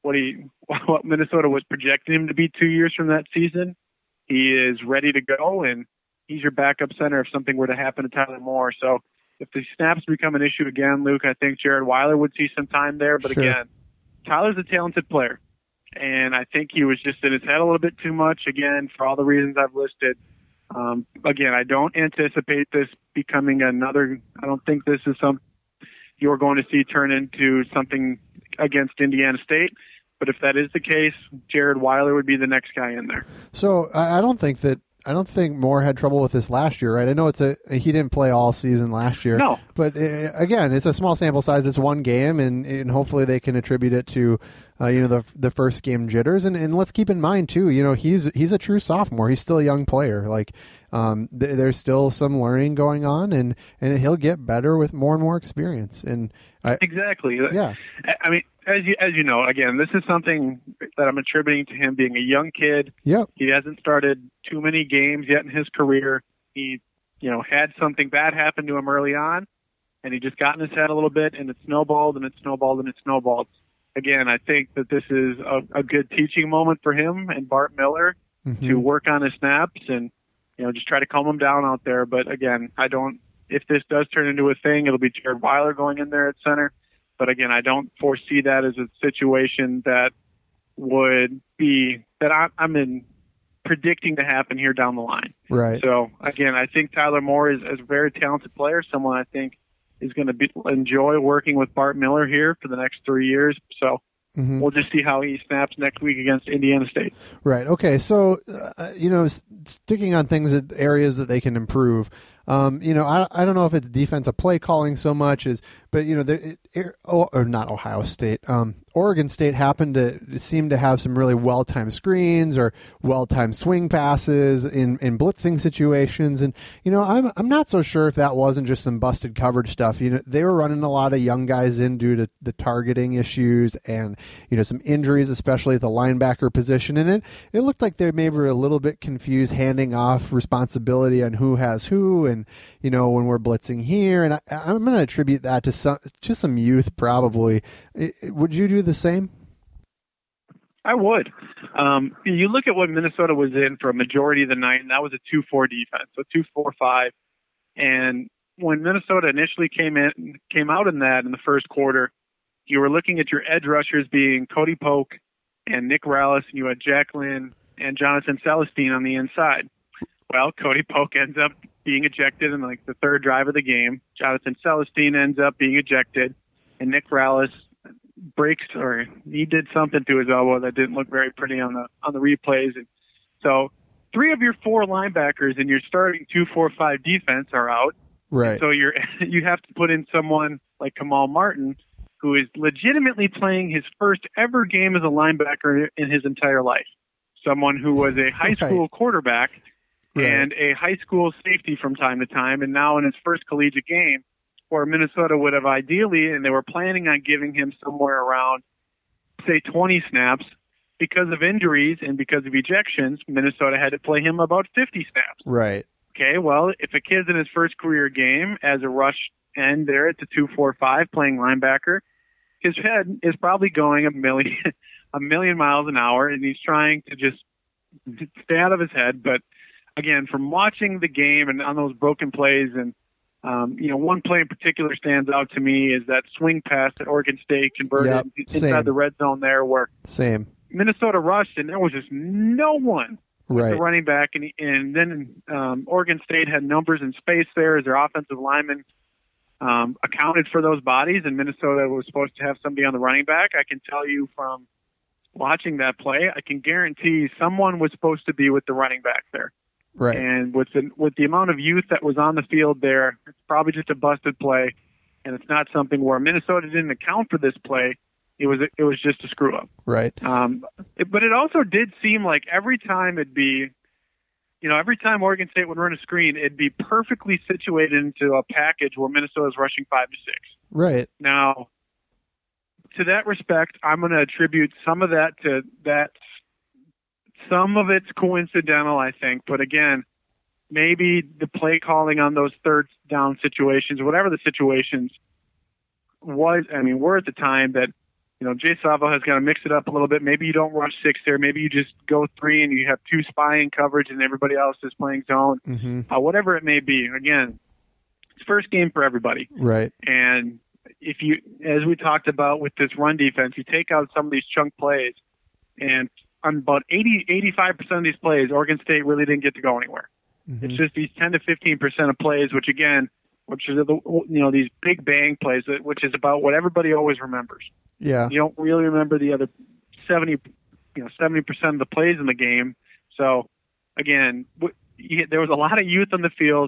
what Minnesota was projecting him to be 2 years from that season. He is ready to go, and he's your backup center if something were to happen to Tyler Moore. So if the snaps become an issue again, Luke, I think Jared Weiler would see some time there. But Sure. Again, Tyler's a talented player, and I think he was just in his head a little bit too much, again, for all the reasons I've listed. Again, I don't anticipate this becoming another – I don't think this is something you're going to see turn into something against Indiana State. But if that is the case, Jared Weiler would be the next guy in there. So I don't think that don't think Moore had trouble with this last year, right? I know he didn't play all season last year. No, but again, it's a small sample size. It's one game, and hopefully they can attribute it to the first game jitters. And let's keep in mind too, he's a true sophomore. He's still a young player. Like there's still some learning going on, and he'll get better with more and more experience. And exactly. Yeah. I mean, as you know, again, this is something that I'm attributing to him being a young kid. Yep. He hasn't started too many games yet in his career. He, had something bad happen to him early on, and he just got in his head a little bit, and it snowballed, and it snowballed, and it snowballed. Again, I think that this is a good teaching moment for him and Bart Miller to work on his snaps and, just try to calm him down out there. But again, if this does turn into a thing, it'll be Jared Weiler going in there at center. But again, I don't foresee that as a situation that would be that I'm predicting to happen here down the line. Right. So again, I think Tyler Moore is a very talented player, someone I think is going to enjoy working with Bart Miller here for the next 3 years. So we'll just see how he snaps next week against Indiana State. Right. Okay. So, sticking on areas that they can improve. I don't know if it's defensive play calling so much but not Ohio State. Oregon State happened to seem to have some really well-timed screens or well-timed swing passes in blitzing situations, and I'm not so sure if that wasn't just some busted coverage stuff. They were running a lot of young guys in due to the targeting issues and some injuries, especially at the linebacker position, and it looked like they maybe were a little bit confused handing off responsibility on who has who, and when we're blitzing here, and I'm going to attribute that to some youth probably. Would you do the same? I would. You look at what Minnesota was in for a majority of the night, and that was a 2-4 defense, so 2-4-5. And when Minnesota initially came out in that in the first quarter, you were looking at your edge rushers being Cody Polk and Nick Rallis, and you had Jack Lynn and Jonathan Celestine on the inside. Well, Cody Polk ends up being ejected in the third drive of the game. Jonathan Celestine ends up being ejected, and Nick Rallis he did something to his elbow that didn't look very pretty on the replays. And so 3 of your 4 linebackers in your starting 2-4-5 defense are out. Right. So you have to put in someone like Kamal Martin, who is legitimately playing his first ever game as a linebacker in his entire life. Someone who was a high school quarterback and a high school safety from time to time, and now in his first collegiate game, where Minnesota would have ideally, and they were planning on giving him somewhere around, say, 20 snaps. Because of injuries and because of ejections, Minnesota had to play him about 50 snaps. Right. Okay, well, if a kid's in his first career game as a rush end there at the 2-4-5 playing linebacker, his head is probably going a million miles an hour, and he's trying to just stay out of his head. But again, from watching the game and on those broken plays, and one play in particular stands out to me is that swing pass that Oregon State converted inside the red zone there, where Minnesota rushed and there was just no one with the running back, and then Oregon State had numbers in space there as their offensive linemen accounted for those bodies, and Minnesota was supposed to have somebody on the running back. I can tell you from watching that play, I can guarantee someone was supposed to be with the running back there. Right. And with the amount of youth that was on the field there, it's probably just a busted play, and it's not something where Minnesota didn't account for this play. It was just a screw up. Right. But it also did seem like every time every time Oregon State would run a screen, it'd be perfectly situated into a package where Minnesota's rushing 5 to 6. Right. Now, to that respect, I'm going to attribute some of that to that. Some of it's coincidental, I think, but again, maybe the play calling on those third down situations, whatever the situations were at the time that, Jay Savo has got to mix it up a little bit. Maybe you don't rush 6 there. Maybe you just go 3 and you have 2 spying coverage and everybody else is playing zone. Mm-hmm. Whatever it may be. Again, it's first game for everybody. Right. And if you, as we talked about with this run defense, you take out some of these chunk plays, and on about 85% of these plays, Oregon State really didn't get to go anywhere. Mm-hmm. It's just these 10 to 15% of plays, which are these big bang plays, which is about what everybody always remembers. Yeah. You don't really remember the other 70% of the plays in the game. So again, there was a lot of youth on the field.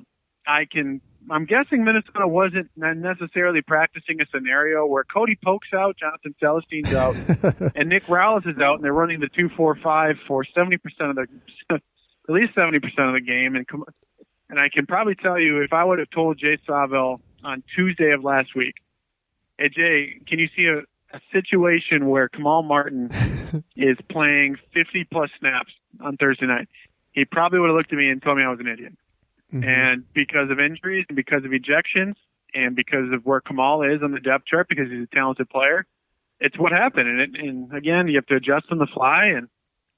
I'm guessing Minnesota wasn't necessarily practicing a scenario where Cody Polk's out, Jonathan Celestine's out, and Nick Rallis is out, and they're running the 2-4-5 for 70% of at least 70% of the game. And I can probably tell you, if I would have told Jay Saville on Tuesday of last week, hey Jay, can you see a situation where Kamal Martin is playing 50 plus snaps on Thursday night? He probably would have looked at me and told me I was an idiot. Mm-hmm. And because of injuries and because of ejections and because of where Kamal is on the depth chart, because he's a talented player, it's what happened. And again, you have to adjust on the fly. And,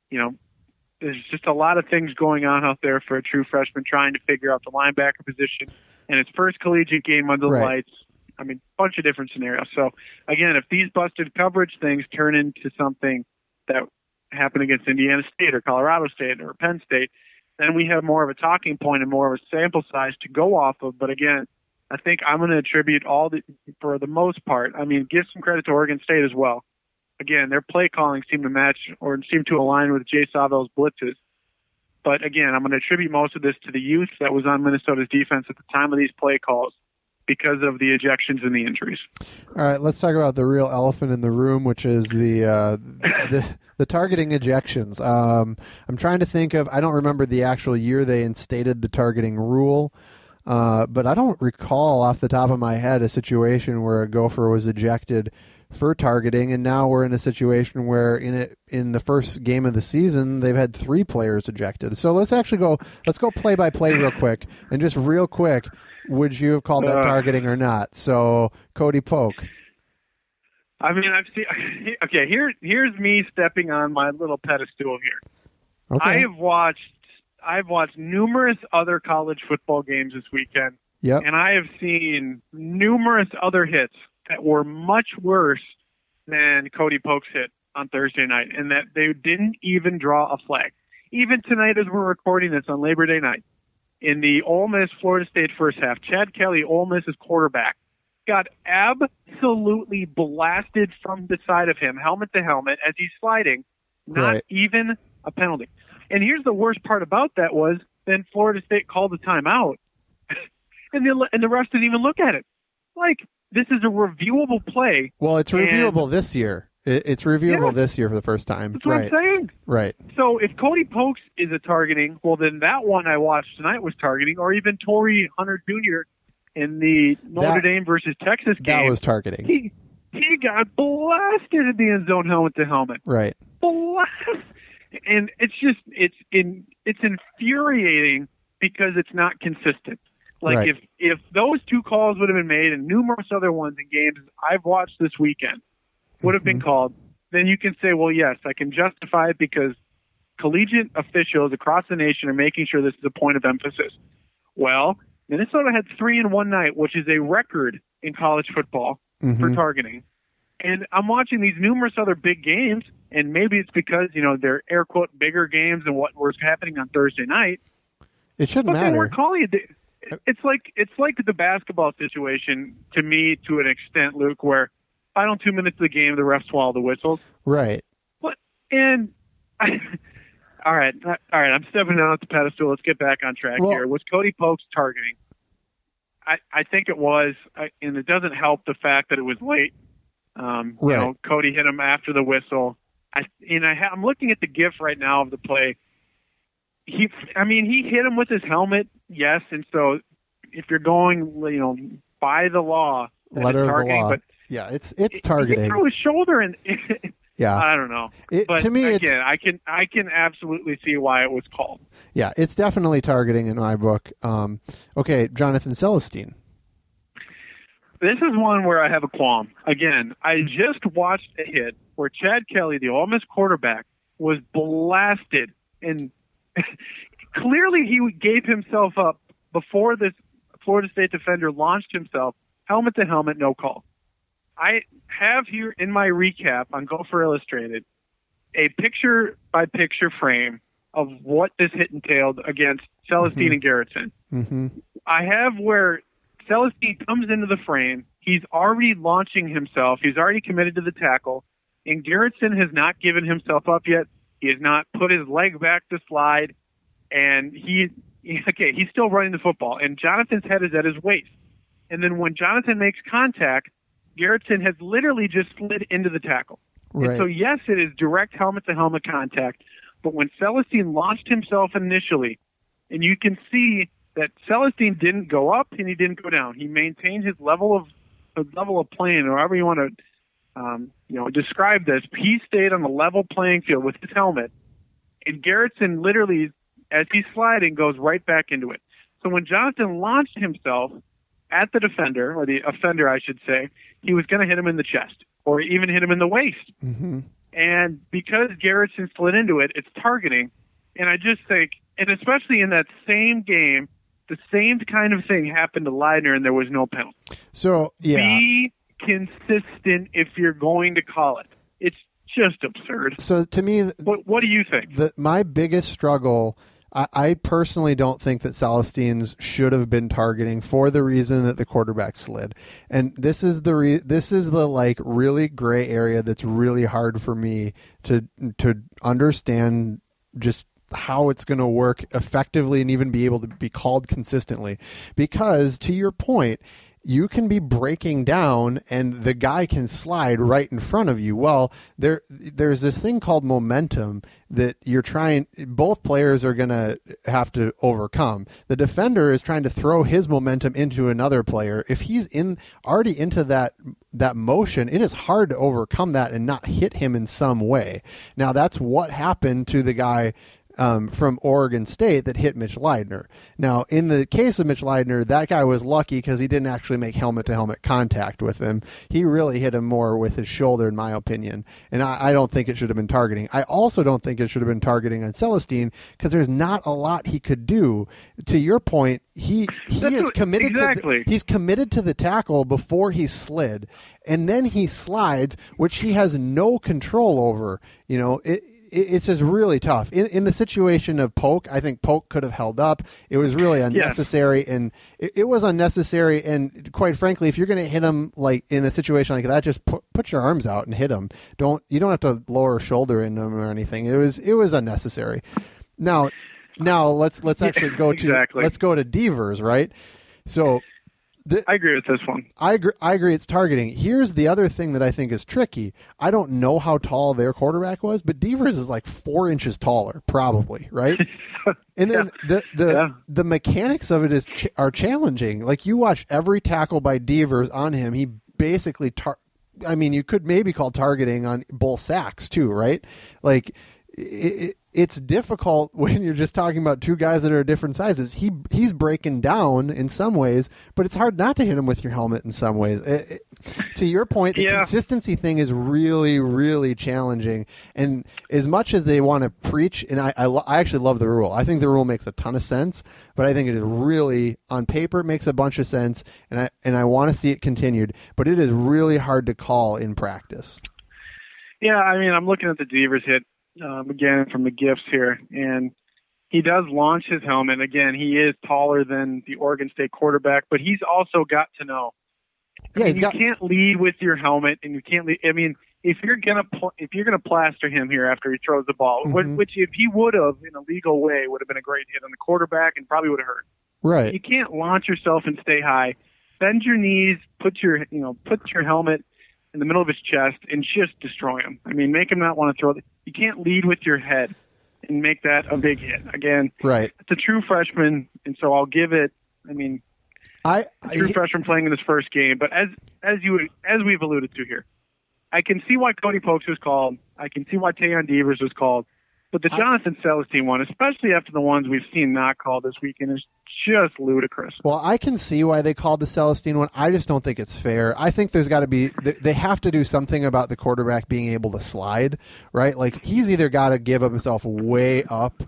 there's just a lot of things going on out there for a true freshman trying to figure out the linebacker position and his first collegiate game under the lights. I mean, a bunch of different scenarios. So, again, if these busted coverage things turn into something that happened against Indiana State or Colorado State or Penn State, then we have more of a talking point and more of a sample size to go off of. But again, I think I'm going to attribute for the most part, give some credit to Oregon State as well. Again, their play calling seemed to match or seemed to align with Jay Saville's blitzes. But again, I'm going to attribute most of this to the youth that was on Minnesota's defense at the time of these play calls because of the ejections and the injuries. All right, let's talk about the real elephant in the room, which is the targeting ejections. I'm trying to think of, I don't remember the actual year they instated the targeting rule, but I don't recall off the top of my head a situation where a Gopher was ejected for targeting, and now we're in a situation where in the first game of the season they've had 3 players ejected. So let's go play by play real quick, and just real quick, would you have called that targeting or not? So Cody Polk. I've seen. Okay, here's me stepping on my little pedestal here. Okay. I've watched numerous other college football games this weekend. Yep. And I have seen numerous other hits that were much worse than Cody Polk's hit on Thursday night, and that they didn't even draw a flag. Even tonight, as we're recording this on Labor Day night, in the Ole Miss Florida State first half, Chad Kelly, Ole Miss's quarterback, got absolutely blasted from the side of him, helmet to helmet, as he's sliding. Not even a penalty. And here's the worst part about that was then Florida State called the timeout, and the refs didn't even look at it. Like, this is a reviewable play. Well, it's reviewable this year. It's reviewable this year for the first time. That's what I'm saying. Right. So if Cody Polk is a targeting, well, then that one I watched tonight was targeting, or even Torrey Hunter Jr. in the Notre Dame versus Texas game. That was targeting. He got blasted in the end zone helmet to helmet. Right. Blasted. And it's infuriating because it's not consistent. Like if those 2 calls would have been made and numerous other ones in games I've watched this weekend would have been called, then you can say, well, yes, I can justify it because collegiate officials across the nation are making sure this is a point of emphasis. Well, Minnesota had 3 in one night, which is a record in college football for targeting. And I'm watching these numerous other big games, and maybe it's because, they're air quote bigger games than what was happening on Thursday night. It shouldn't matter. But we're calling it. It's like the basketball situation to me, to an extent, Luke, where final 2 minutes of the game, the refs swallow the whistles. Right. All right. I'm stepping down at the pedestal. Let's get back on track here. Was Cody Polk's targeting? I think it was, and it doesn't help the fact that it was late. Cody hit him after the whistle. I'm looking at the GIF right now of the play. He hit him with his helmet, yes, and so if you're going, by the law, letter of the law, it's targeting. He threw his shoulder, and I don't know. But to me, again, I can absolutely see why it was called. Yeah, it's definitely targeting in my book. Okay, Jonathan Celestine. This is one where I have a qualm. Again, I just watched a hit where Chad Kelly, the Ole Miss quarterback, was blasted, and clearly he gave himself up before this Florida State defender launched himself, helmet to helmet, no call. I have here in my recap on Gopher Illustrated a picture-by-picture frame of what this hit entailed against Celestine and Garrettson. Mm-hmm. I have where Celestine comes into the frame. He's already launching himself. He's already committed to the tackle. And Garrettson has not given himself up yet. He has not put his leg back to slide. And he okay, he's still running the football, and Jonathan's head is at his waist. And then when Jonathan makes contact, Garrettson has literally just slid into the tackle. Right. And so, yes, it is direct helmet-to-helmet contact, but when Celestine launched himself initially, and you can see that Celestine didn't go up and he didn't go down. He maintained his level of playing, or however you want to describe this. He stayed on the level playing field with his helmet, and Garrettson literally, as he's sliding, goes right back into it. So when Jonathan launched himself at the defender, or the offender, I should say, he was going to hit him in the chest or even hit him in the waist. Mm-hmm. And because Garrettson slid into it, it's targeting. And I just think, and especially in that same game, the same kind of thing happened to Leidner, and there was no penalty. So, yeah. Be consistent if you're going to call it. It's just absurd. So, to me, what do you think? My biggest struggle, I personally don't think that Celestine's should have been targeting for the reason that the quarterback slid. And this is the like really gray area that's really hard for me to understand just how it's going to work effectively and even be able to be called consistently. Because to your point, you can be breaking down and the guy can slide right in front of you. Well, there's this thing called momentum that both players are going to have to overcome. The defender is trying to throw his momentum into another player. If he's already into that motion, it is hard to overcome that and not hit him in some way. Now, that's what happened to the guy from Oregon State that hit Mitch Leidner. Now, in the case of Mitch Leidner, that guy was lucky because he didn't actually make helmet-to-helmet contact with him. He really hit him more with his shoulder, in my opinion, and I don't think it should have been targeting. I also don't think it should have been targeting on Celestine because there's not a lot he could do. To your point, he is committed he's committed to the tackle before he slid, and then he slides, which he has no control over. You know, it's just really tough. In the situation of Polk, I think Polk could have held up. It was really unnecessary, and it was unnecessary. And quite frankly, if you're going to hit him like in a situation like that, just put your arms out and hit him. You don't have to lower a shoulder in him or anything. It was unnecessary. Now let's actually go to Devers, right? So. I agree with this one. I agree it's targeting. Here's the other thing that I think is tricky. I don't know how tall their quarterback was, but Devers is like 4 inches taller, probably, right? And then the mechanics of it are challenging. Like you watch every tackle by Devers on him, he basically you could maybe call targeting on both sacks too, right? Like it's difficult when you're just talking about two guys that are different sizes. He's breaking down in some ways, but it's hard not to hit him with your helmet in some ways. To your point, the consistency thing is really, really challenging. And as much as they want to preach, and I actually love the rule. I think the rule makes a ton of sense, but I think it is really, on paper, it makes a bunch of sense, and I want to see it continued. But it is really hard to call in practice. Yeah, I mean, I'm looking at the Devers hit. Again, from the gifts here, and he does launch his helmet. Again, he is taller than the Oregon State quarterback, but he's also got to know. You can't lead with your helmet, and you can't lead. I mean, if you're gonna plaster him here after he throws the ball, which if he would have in a legal way would have been a great hit on the quarterback and probably would have hurt. Right. You can't launch yourself and stay high. Bend your knees. Put your helmet in the middle of his chest and just destroy him. I mean, make him not want to throw. You can't lead with your head and make that a big hit. Again, right. It's a true freshman, and so I'll give it. I mean, a true freshman playing in his first game. But as we've alluded to here, I can see why Cody Polk was called. I can see why Tayon Devers was called. But the Jonathan Celestine one, especially after the ones we've seen not called this weekend, is just ludicrous. Well, I can see why they called the Celestine one. I just don't think it's fair. I think there's got to be – they have to do something about the quarterback being able to slide, right? Like he's either got to give himself way up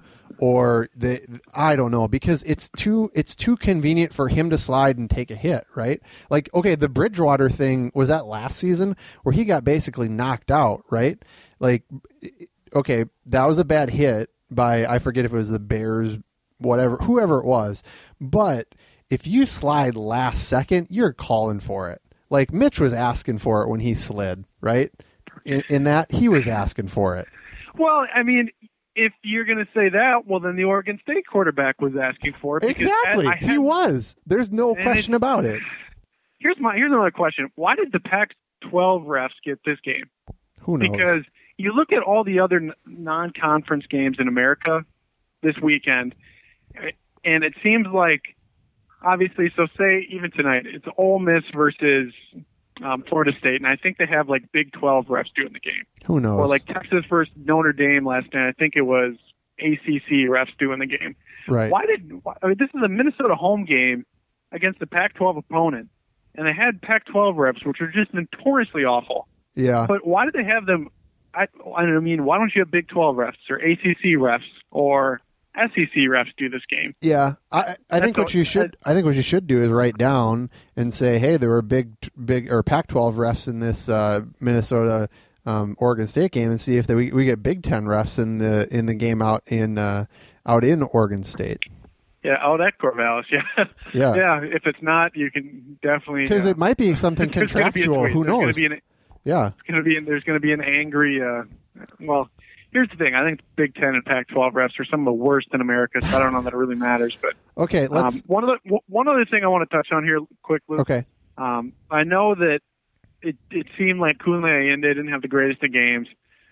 or I don't know, because it's too convenient for him to slide and take a hit, right? Like, okay, the Bridgewater thing, was that last season where he got basically knocked out, right? Like – okay, that was a bad hit by, I forget if it was the Bears, whoever it was. But if you slide last second, you're calling for it. Like Mitch was asking for it when he slid, right? In that, he was asking for it. Well, I mean, if you're going to say that, well, then the Oregon State quarterback was asking for it. Exactly. He was. There's no question about it. Here's another question. Why did the Pac-12 refs get this game? Who knows? Because you look at all the other non-conference games in America this weekend, and it seems like, obviously, so say even tonight, it's Ole Miss versus Florida State, and I think they have like Big 12 refs doing the game. Who knows? Or like Texas versus Notre Dame last night, I think it was ACC refs doing the game. Right. This is a Minnesota home game against a Pac-12 opponent, and they had Pac-12 refs, which are just notoriously awful. Yeah. But why did they have them? I mean, why don't you have Big 12 refs or ACC refs or SEC refs do this game? Yeah, I think what you should do is write down and say, hey, there were big or Pac-12 refs in this Minnesota Oregon State game, and see if we get Big 10 refs in the game out in Oregon State. Yeah. Oh, that Corvallis. Yeah. Yeah. Yeah. If it's not, you can definitely because it might be something contractual. Who knows? Yeah. There's going to be an angry. Well, here's the thing. I think Big 10 and Pac-12 refs are some of the worst in America, so I don't know that it really matters. But okay, let's. One other thing I want to touch on here, quick, Luke. Okay. I know that it seemed like Kunle and they didn't have the greatest of games.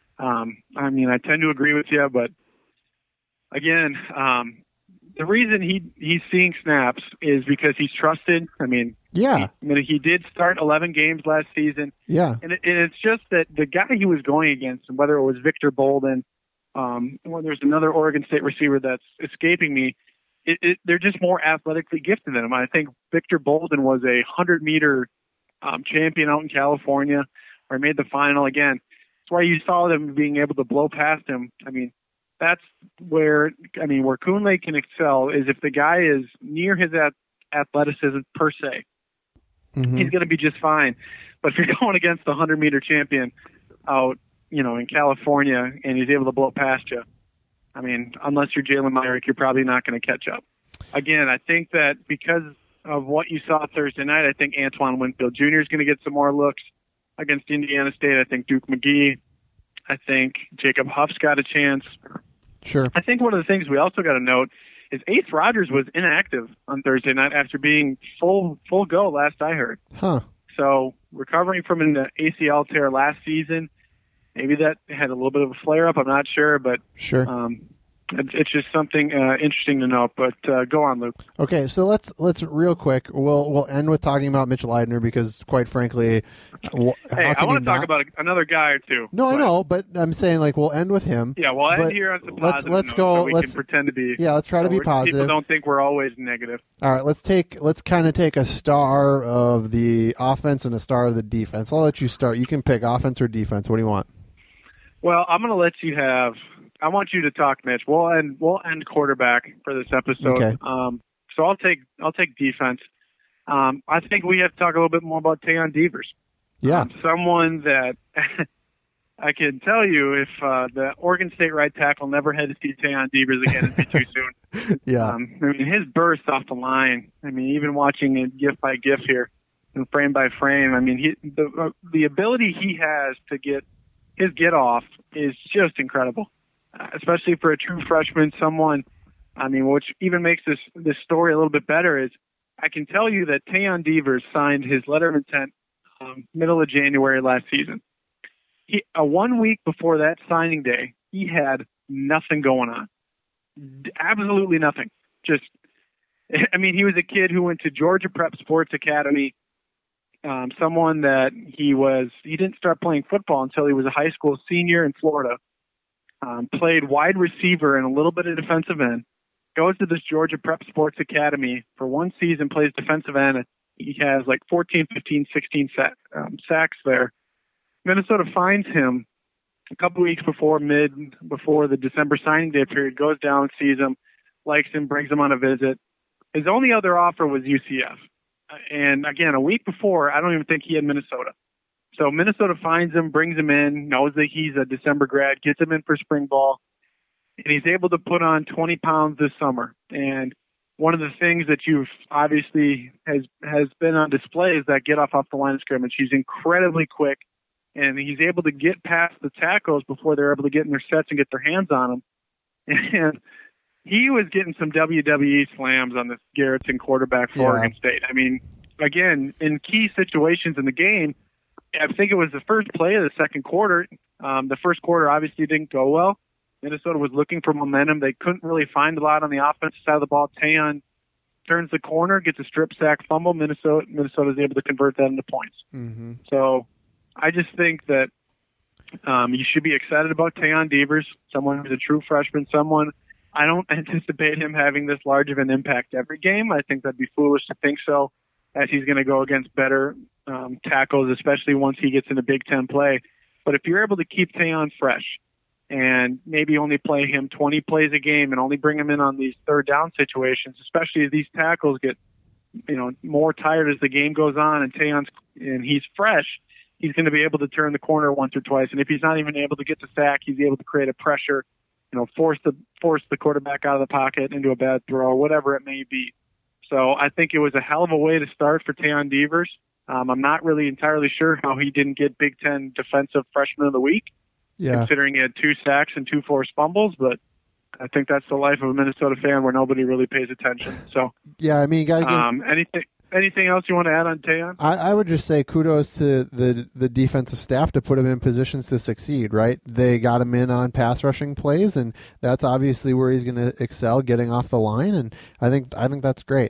I mean, I tend to agree with you, but again, the reason he's seeing snaps is because he's trusted. I mean, yeah. He did start 11 games last season. Yeah. And it's just that the guy he was going against, and whether it was Victor Bolden, or there's another Oregon State receiver that's escaping me, they're just more athletically gifted than him. I think Victor Bolden was a 100-meter champion out in California, or made the final again. That's why you saw them being able to blow past him. I mean, that's where Kunle can excel is if the guy is near his athleticism per se. Mm-hmm. He's going to be just fine. But if you're going against the 100-meter champion out, in California, and he's able to blow past you, I mean, unless you're Jalen Myrick, you're probably not going to catch up. Again, I think that because of what you saw Thursday night, I think Antoine Winfield Jr. is going to get some more looks against Indiana State. I think Duke McGee. I think Jacob Huff's got a chance. Sure. I think one of the things we also got to note is Ace Rodgers was inactive on Thursday night after being full go last I heard. Huh. So recovering from an ACL tear last season, maybe that had a little bit of a flare up. I'm not sure, but sure. It's just something interesting to know. But go on, Luke. Okay, so let's real quick. We'll end with talking about Mitch Leidner because, quite frankly, hey, I want to talk about another guy or two. No, I know, but I'm saying we'll end with him. Yeah, we'll end here on some positive. Let's go. So we can pretend to be. Yeah, let's try to be positive. People don't think we're always negative. All right, let's kind of take a star of the offense and a star of the defense. I'll let you start. You can pick offense or defense. What do you want? Well, I'm going to let you have. I want you to talk, Mitch. We'll end quarterback for this episode. Okay. So I'll take defense. I think we have to talk a little bit more about Tayon Devers. Yeah. Someone that I can tell you if the Oregon State right tackle never had to see Tayon Devers again, it'd be too soon. Yeah. I mean, his burst off the line. I mean, even watching it GIF by GIF here and frame by frame. I mean, the ability he has to get his get off is just incredible. Especially for a true freshman, which even makes this story a little bit better is I can tell you that Tayon Devers signed his letter of intent middle of January last season. 1 week before that signing day, he had nothing going on. Absolutely nothing. He was a kid who went to Georgia Prep Sports Academy, someone that he didn't start playing football until he was a high school senior in Florida. Played wide receiver and a little bit of defensive end, goes to this Georgia Prep Sports Academy for one season, plays defensive end. He has 14, 15, 16 sacks there. Minnesota finds him a couple weeks before the December signing day period, goes down, sees him, likes him, brings him on a visit. His only other offer was UCF. And again, a week before, I don't even think he had Minnesota. So Minnesota finds him, brings him in, knows that he's a December grad, gets him in for spring ball, and he's able to put on 20 pounds this summer. And one of the things that you've obviously has been on display is that get off the line of scrimmage. He's incredibly quick, and he's able to get past the tackles before they're able to get in their sets and get their hands on him. and he was getting some WWE slams on this Garrettson quarterback for Oregon State. I mean, again, in key situations in the game, I think it was the first play of the second quarter. The first quarter obviously didn't go well. Minnesota was looking for momentum. They couldn't really find a lot on the offensive side of the ball. Tayon turns the corner, gets a strip sack fumble. Minnesota's able to convert that into points. Mm-hmm. So I just think that you should be excited about Tayon Devers, someone who's a true freshman, someone I don't anticipate him having this large of an impact every game. I think that'd be foolish to think so, as he's going to go against better tackles, especially once he gets into Big Ten play. But if you're able to keep Tayon fresh and maybe only play him 20 plays a game and only bring him in on these third down situations, especially as these tackles get, more tired as the game goes on and he's fresh, he's going to be able to turn the corner once or twice. And if he's not even able to get the sack, he's able to create a pressure, force the quarterback out of the pocket into a bad throw, whatever it may be. So I think it was a hell of a way to start for Tayon Devers. I'm not really entirely sure how he didn't get Big Ten Defensive Freshman of the Week, considering he had 2 sacks and 2 forced fumbles, but I think that's the life of a Minnesota fan where nobody really pays attention. So yeah, I mean, you got to get anything else you want to add on Tayon? I would just say kudos to the defensive staff to put him in positions to succeed, right? They got him in on pass rushing plays, and that's obviously where he's going to excel, getting off the line, and I think that's great.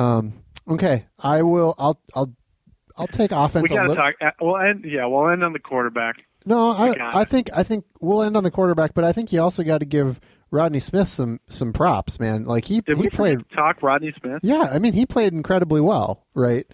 Okay, I'll take offense. We got to talk. We'll end on the quarterback. No, I think we'll end on the quarterback, but I think you also got to give Rodney Smith some props, man. Like he played. Talk Rodney Smith. Yeah, I mean he played incredibly well, right?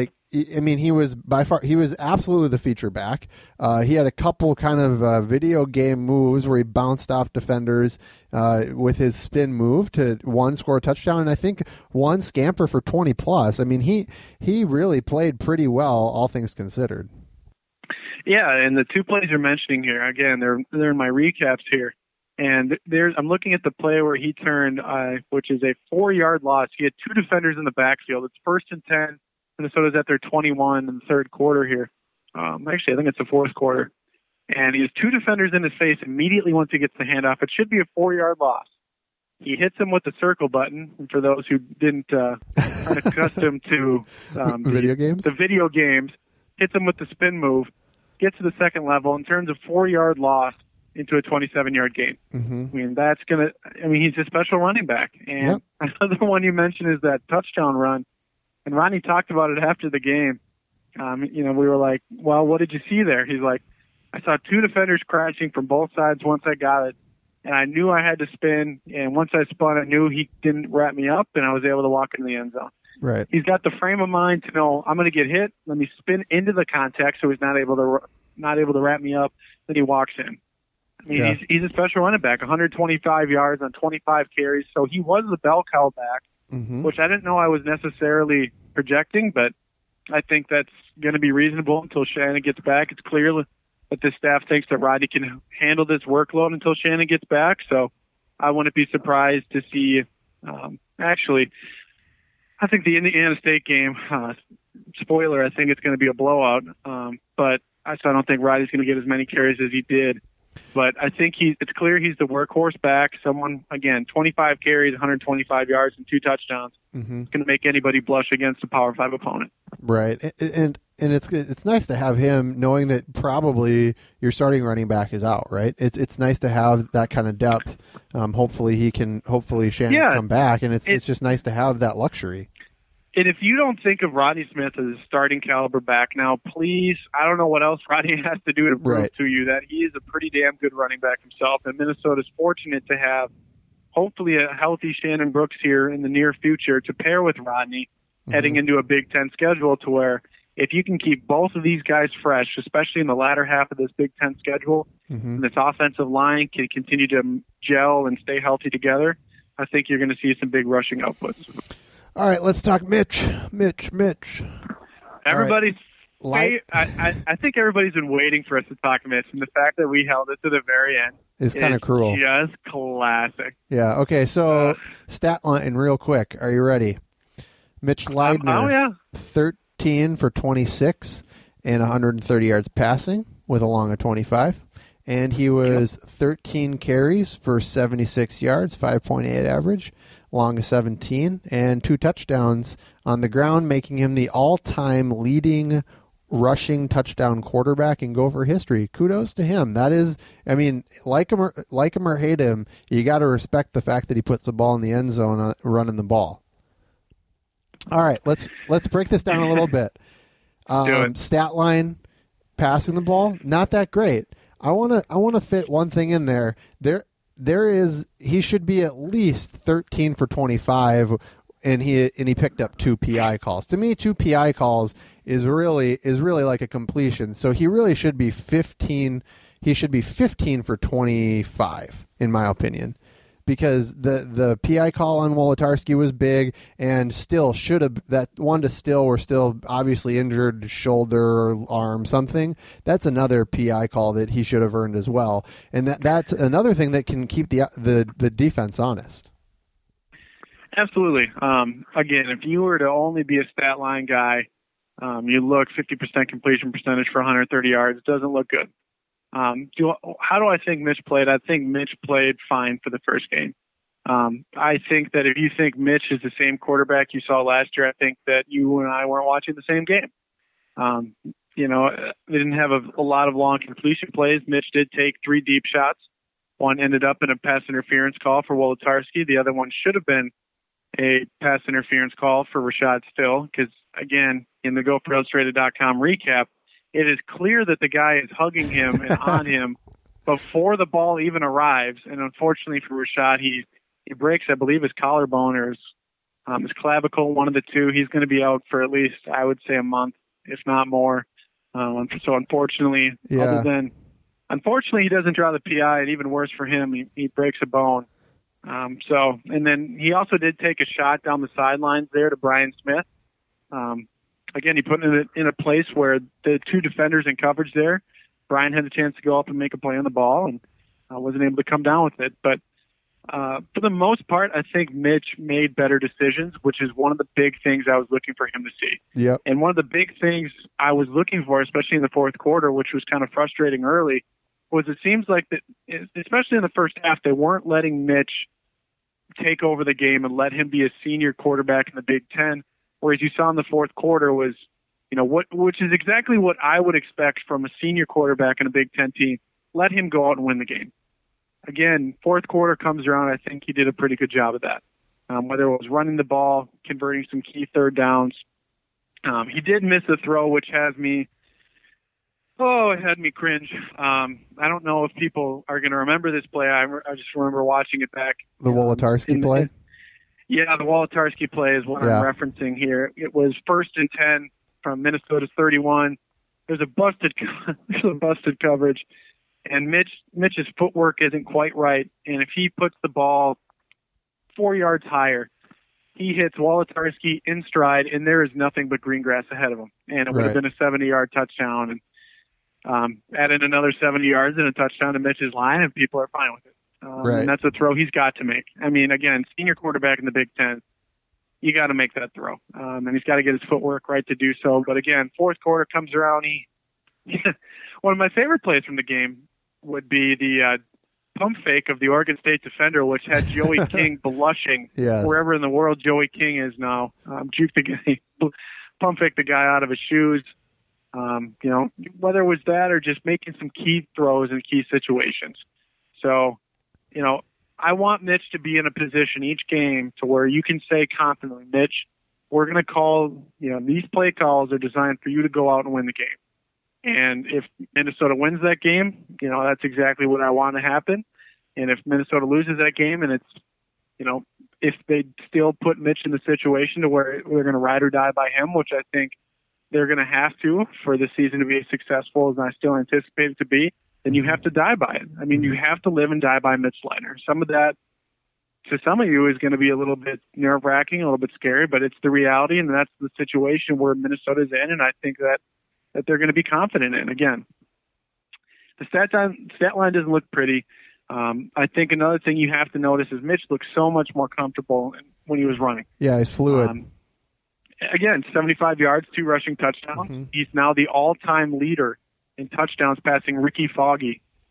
He was absolutely the feature back. He had a couple kind of video game moves where he bounced off defenders with his spin move to score a touchdown, and I think one scamper for 20 plus. I mean he really played pretty well, all things considered. Yeah, and the 2 plays you're mentioning here, again, they're in my recaps here. And I'm looking at the play where he turned, which is a 4-yard loss. He had 2 defenders in the backfield. It's 1st and 10. Minnesota's at their 21 in the third quarter here. Actually, I think it's the fourth quarter. And he has 2 defenders in his face immediately once he gets the handoff. It should be a 4-yard loss. He hits him with the circle button. And for those who aren't accustomed to video games, hits him with the spin move, gets to the second level, and turns a 4-yard loss into a 27-yard gain. Mm-hmm. I mean, he's a special running back. And another one you mentioned is that touchdown run. And Ronnie talked about it after the game. We were like, well, what did you see there? He's like, I saw 2 defenders crashing from both sides once I got it. And I knew I had to spin. And once I spun, I knew he didn't wrap me up, and I was able to walk in the end zone. Right. He's got the frame of mind to know I'm going to get hit. Let me spin into the contact so he's not able to wrap me up. Then he walks in. I mean, he's a special running back, 125 yards on 25 carries. So he was the bell cow back, which I didn't know I was necessarily projecting, but I think that's going to be reasonable until Shannon gets back. It's clear that the staff thinks that Rodney can handle this workload until Shannon gets back. So I wouldn't be surprised to see, actually, I think the Indiana State game, spoiler, I think it's going to be a blowout. But I don't think Rodney's going to get as many carries as he did. But I think it's clear he's the workhorse back. Someone, again, 25 carries, 125 yards, and 2 touchdowns. Mm-hmm. It's going to make anybody blush against a Power 5 opponent. Right, and it's nice to have him knowing that probably your starting running back is out. Right, it's nice to have that kind of depth. Hopefully Shannon can come back, and it's just nice to have that luxury. And if you don't think of Rodney Smith as a starting caliber back now, please, I don't know what else Rodney has to do to prove to you that he is a pretty damn good running back himself. And Minnesota's fortunate to have hopefully a healthy Shannon Brooks here in the near future to pair with Rodney heading into a Big Ten schedule, to where if you can keep both of these guys fresh, especially in the latter half of this Big Ten schedule, and this offensive line can continue to gel and stay healthy together, I think you're going to see some big rushing outputs. All right, let's talk Mitch. Everybody's I think everybody's been waiting for us to talk Mitch, and the fact that we held it to the very end is kind of cruel. Just classic. Yeah, okay, so stat line real quick. Are you ready? Mitch Leidner, 13 for 26 and 130 yards passing with a long of 25. and he was 13 carries for 76 yards, 5.8 average, long of 17, and 2 touchdowns on the ground, making him the all-time leading rushing touchdown quarterback in Gopher history. Kudos to him. That is, I mean, like him or hate him, you got to respect the fact that he puts the ball in the end zone running the ball. All right, let's break this down a little bit. Stat line, passing the ball, not that great. I want to fit one thing in there. He should be at least 13 for 25, and he picked up 2 PI calls. To me, 2 PI calls is really like a completion. So he really should be 15. He should be 15 for 25, in my opinion, because the PI call on Wolodarski was big, and still should have that one to Still were still obviously injured shoulder or arm something. That's another PI call that he should have earned as well, and that's another thing that can keep the defense honest. Absolutely. Again, if you were to only be a stat line guy, you look 50% completion percentage for 130 yards. It doesn't look good. How do I think Mitch played? I think Mitch played fine for the first game. I think that if you think Mitch is the same quarterback you saw last year, I think that you and I weren't watching the same game. They didn't have a lot of long completion plays. Mitch did take 3 deep shots. One ended up in a pass interference call for Wolodarski. The other one should have been a pass interference call for Rashad Still, because, again, in the GopherIllustrated.com recap, it is clear that the guy is hugging him and on him before the ball even arrives. And unfortunately for Rashad, he breaks, I believe, his collarbone or his clavicle, one of the two. He's going to be out for at least, I would say, a month, if not more. So unfortunately, he doesn't draw the PI, and even worse for him, he breaks a bone. And then he also did take a shot down the sidelines there to Brian Smith. Again, he put it in a place where the 2 defenders in coverage there. Brian had a chance to go up and make a play on the ball, and wasn't able to come down with it. But for the most part, I think Mitch made better decisions, which is one of the big things I was looking for him to see. Yep. And one of the big things I was looking for, especially in the fourth quarter, which was kind of frustrating early, was it seems like that, especially in the first half, they weren't letting Mitch take over the game and let him be a senior quarterback in the Big Ten. Whereas you saw in the fourth quarter was, which is exactly what I would expect from a senior quarterback in a Big Ten team. Let him go out and win the game. Again, fourth quarter comes around. I think he did a pretty good job of that. Whether it was running the ball, converting some key third downs. He did miss a throw, which has me, it had me cringe. I don't know if people are going to remember this play. I just remember watching it back. The Wolodarski play? Yeah, the Wolodarski play is what I'm referencing here. It was 1st and 10 from Minnesota's 31. There's a busted coverage, and Mitch's footwork isn't quite right. And if he puts the ball 4 yards higher, he hits Wolodarski in stride, and there is nothing but green grass ahead of him. And it would have been a 70-yard touchdown, and add in another 70 yards and a touchdown to Mitch's line, and people are fine with it. And that's a throw he's got to make. I mean, again, senior quarterback in the Big Ten, you got to make that throw. And he's got to get his footwork right to do so. But again, fourth quarter comes around. One of my favorite plays from the game would be the pump fake of the Oregon State defender, which had Joey King blushing wherever in the world Joey King is now. Juked the guy, pump fake the guy out of his shoes. Whether it was that or just making some key throws in key situations. So, I want Mitch to be in a position each game to where you can say confidently, Mitch, we're going to call, these play calls are designed for you to go out and win the game. And if Minnesota wins that game, that's exactly what I want to happen. And if Minnesota loses that game and it's, if they still put Mitch in the situation to where they're going to ride or die by him, which I think they're going to have to for the season to be as successful as I still anticipate it to be, then you have to die by it. I mean, you have to live and die by Mitch Leitner. Some of that, to some of you, is going to be a little bit nerve-wracking, a little bit scary, but it's the reality, and that's the situation where Minnesota's in, and I think that they're going to be confident in. Again, the stat line doesn't look pretty. I think another thing you have to notice is Mitch looks so much more comfortable when he was running. Yeah, he's fluid. Again, 75 yards, 2 rushing touchdowns. Mm-hmm. He's now the all-time leader in touchdowns, passing Ricky Foggy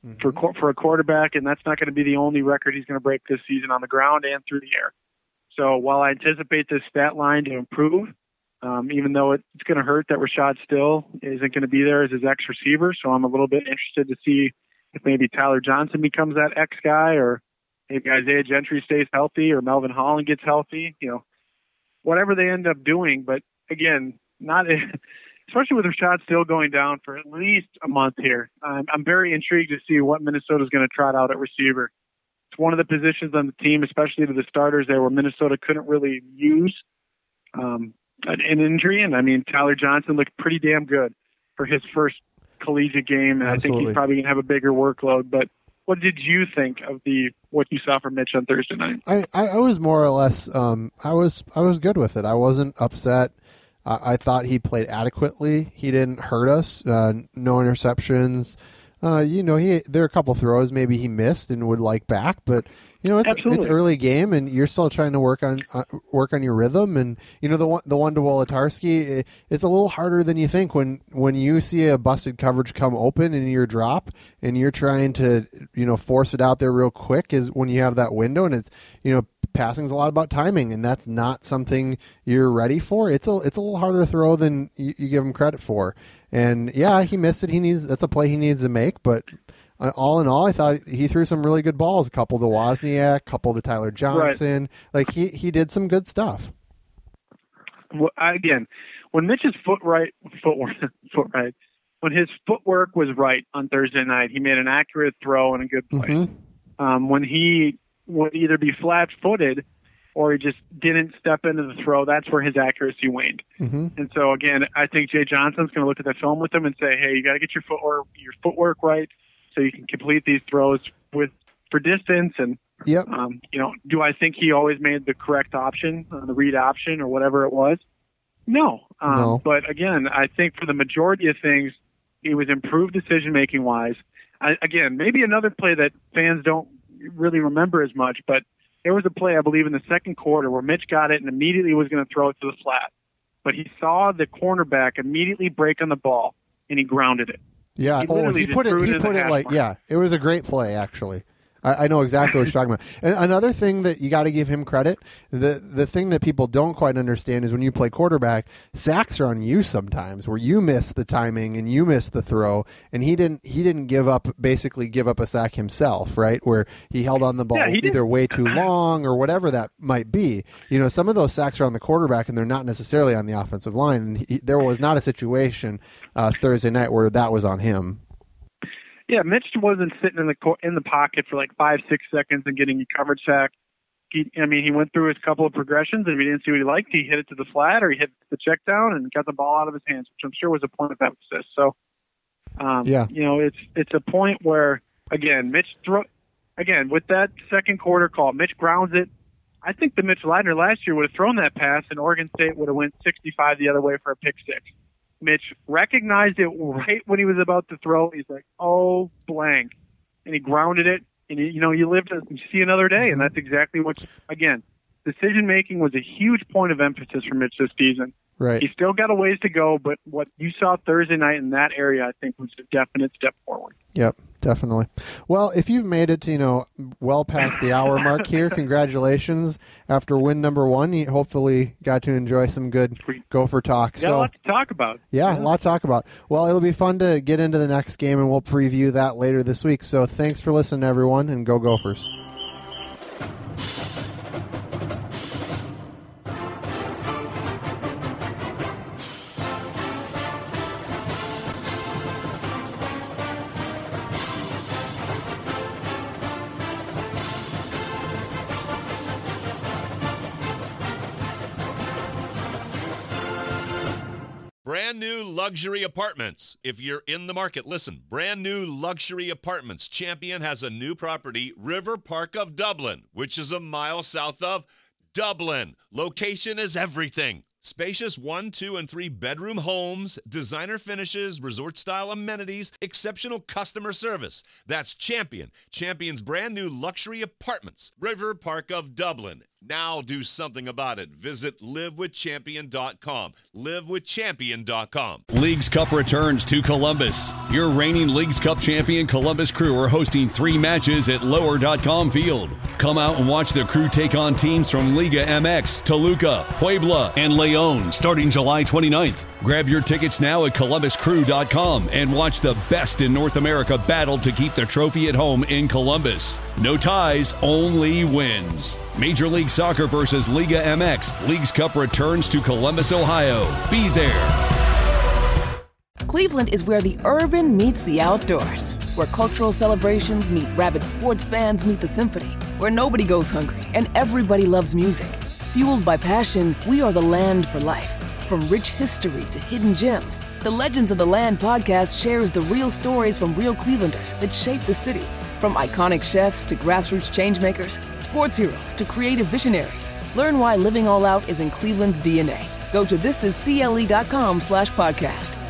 for a quarterback, and that's not going to be the only record he's going to break this season on the ground and through the air. So while I anticipate this stat line to improve, even though it's going to hurt that Rashad still isn't going to be there as his X receiver, so I'm a little bit interested to see if maybe Tyler Johnson becomes that X guy, or maybe Isaiah Gentry stays healthy, or Melvin Holland gets healthy, whatever they end up doing. But again, not especially with Rashad still going down for at least a month here. I'm very intrigued to see what Minnesota's going to trot out at receiver. It's one of the positions on the team, especially to the starters there, where Minnesota couldn't really use an injury. And I mean, Tyler Johnson looked pretty damn good for his first collegiate game, and Absolutely. I think he's probably going to have a bigger workload. But what did you think of what you saw from Mitch on Thursday night? I was more or less I was good with it. I wasn't upset. I thought he played adequately. He didn't hurt us. No interceptions. There are a couple throws maybe he missed and would like back, but it's early game and you're still trying to work on your rhythm. And the one to Wolodarski, it's a little harder than you think when you see a busted coverage come open in your drop and you're trying to force it out there real quick, is when you have that window, and it's passing is a lot about timing, and that's not something you're ready for. It's a little harder to throw than you give him credit for. And yeah, he missed it. That's a play he needs to make. But all in all, I thought he threw some really good balls. A couple to Wozniak, a couple to Tyler Johnson. Right. Like he did some good stuff. Well, again, when Mitch's footwork, when his footwork was right on Thursday night, he made an accurate throw and a good play. Mm-hmm. When he would either be flat-footed or he just didn't step into the throw, that's where his accuracy waned. Mm-hmm. And so, again, I think Jay Johnson's going to look at the film with him and say, hey, you got to get your footwork right so you can complete these throws for distance. And, yep. Do I think he always made the correct option, the read option or whatever it was? No. No. But, again, I think for the majority of things, he was improved decision-making wise. Again, maybe another play that fans don't really remember as much, but there was a play, I believe, in the second quarter where Mitch got it and immediately was going to throw it to the flat. But he saw the cornerback immediately break on the ball, and he grounded it. Yeah. He put it like, yeah, it was a great play, actually. I know exactly what you're talking about. And another thing that you got to give him credit, the thing that people don't quite understand is when you play quarterback, sacks are on you sometimes, where you miss the timing and you miss the throw, and he didn't give up a sack himself, right? Where he held on the ball either way too long or whatever that might be. Some of those sacks are on the quarterback and they're not necessarily on the offensive line. And there was not a situation Thursday night where that was on him. Yeah, Mitch wasn't sitting in the pocket for like 5-6 seconds and getting a coverage sack. He went through his couple of progressions, and if he didn't see what he liked, he hit it to the flat or he hit the check down and got the ball out of his hands, which I'm sure was a point of emphasis. So, it's a point where, again, with that second quarter call, Mitch grounds it. I think the Mitch Leidner last year would have thrown that pass, and Oregon State would have went 65 the other way for a pick six. Mitch recognized it right when he was about to throw. He's like, oh, blank. And he grounded it. And, you live to see another day. And that's exactly what, again, decision-making was a huge point of emphasis for Mitch this season. Right. He's still got a ways to go, but what you saw Thursday night in that area, I think, was a definite step forward. Yep, definitely. Well, if you've made it to, well past the hour mark here, congratulations. After win number 1, you hopefully got to enjoy some good Gopher talk. Yeah, a lot to talk about. Yeah, a lot to talk about. Well, it'll be fun to get into the next game, and we'll preview that later this week. So thanks for listening, everyone, and go Gophers. Brand new luxury apartments. If you're in the market, listen. Brand new luxury apartments. Champion has a new property, River Park of Dublin, which is a mile south of Dublin. Location is everything. Spacious 1, 2, and 3 bedroom homes, designer finishes, resort-style amenities, exceptional customer service. That's Champion. Champion's brand new luxury apartments, River Park of Dublin. Now do something about it. Visit livewithchampion.com. Livewithchampion.com. Leagues Cup returns to Columbus. Your reigning Leagues Cup champion Columbus Crew are hosting 3 matches at lower.com field. Come out and watch the Crew take on teams from Liga MX, Toluca, Puebla, and Leon starting July 29th. Grab your tickets now at columbuscrew.com and watch the best in North America battle to keep the trophy at home in Columbus. No ties, only wins. Major League Soccer versus Liga MX. Leagues Cup returns to Columbus, Ohio. Be there. Cleveland is where the urban meets the outdoors, where cultural celebrations meet rabid sports fans meet the symphony, where nobody goes hungry and everybody loves music. Fueled by passion, we are the land for life. From rich history to hidden gems, the Legends of the Land podcast shares the real stories from real Clevelanders that shaped the city. From iconic chefs to grassroots changemakers, sports heroes to creative visionaries, learn why living all out is in Cleveland's DNA. Go to thisiscle.com/podcast.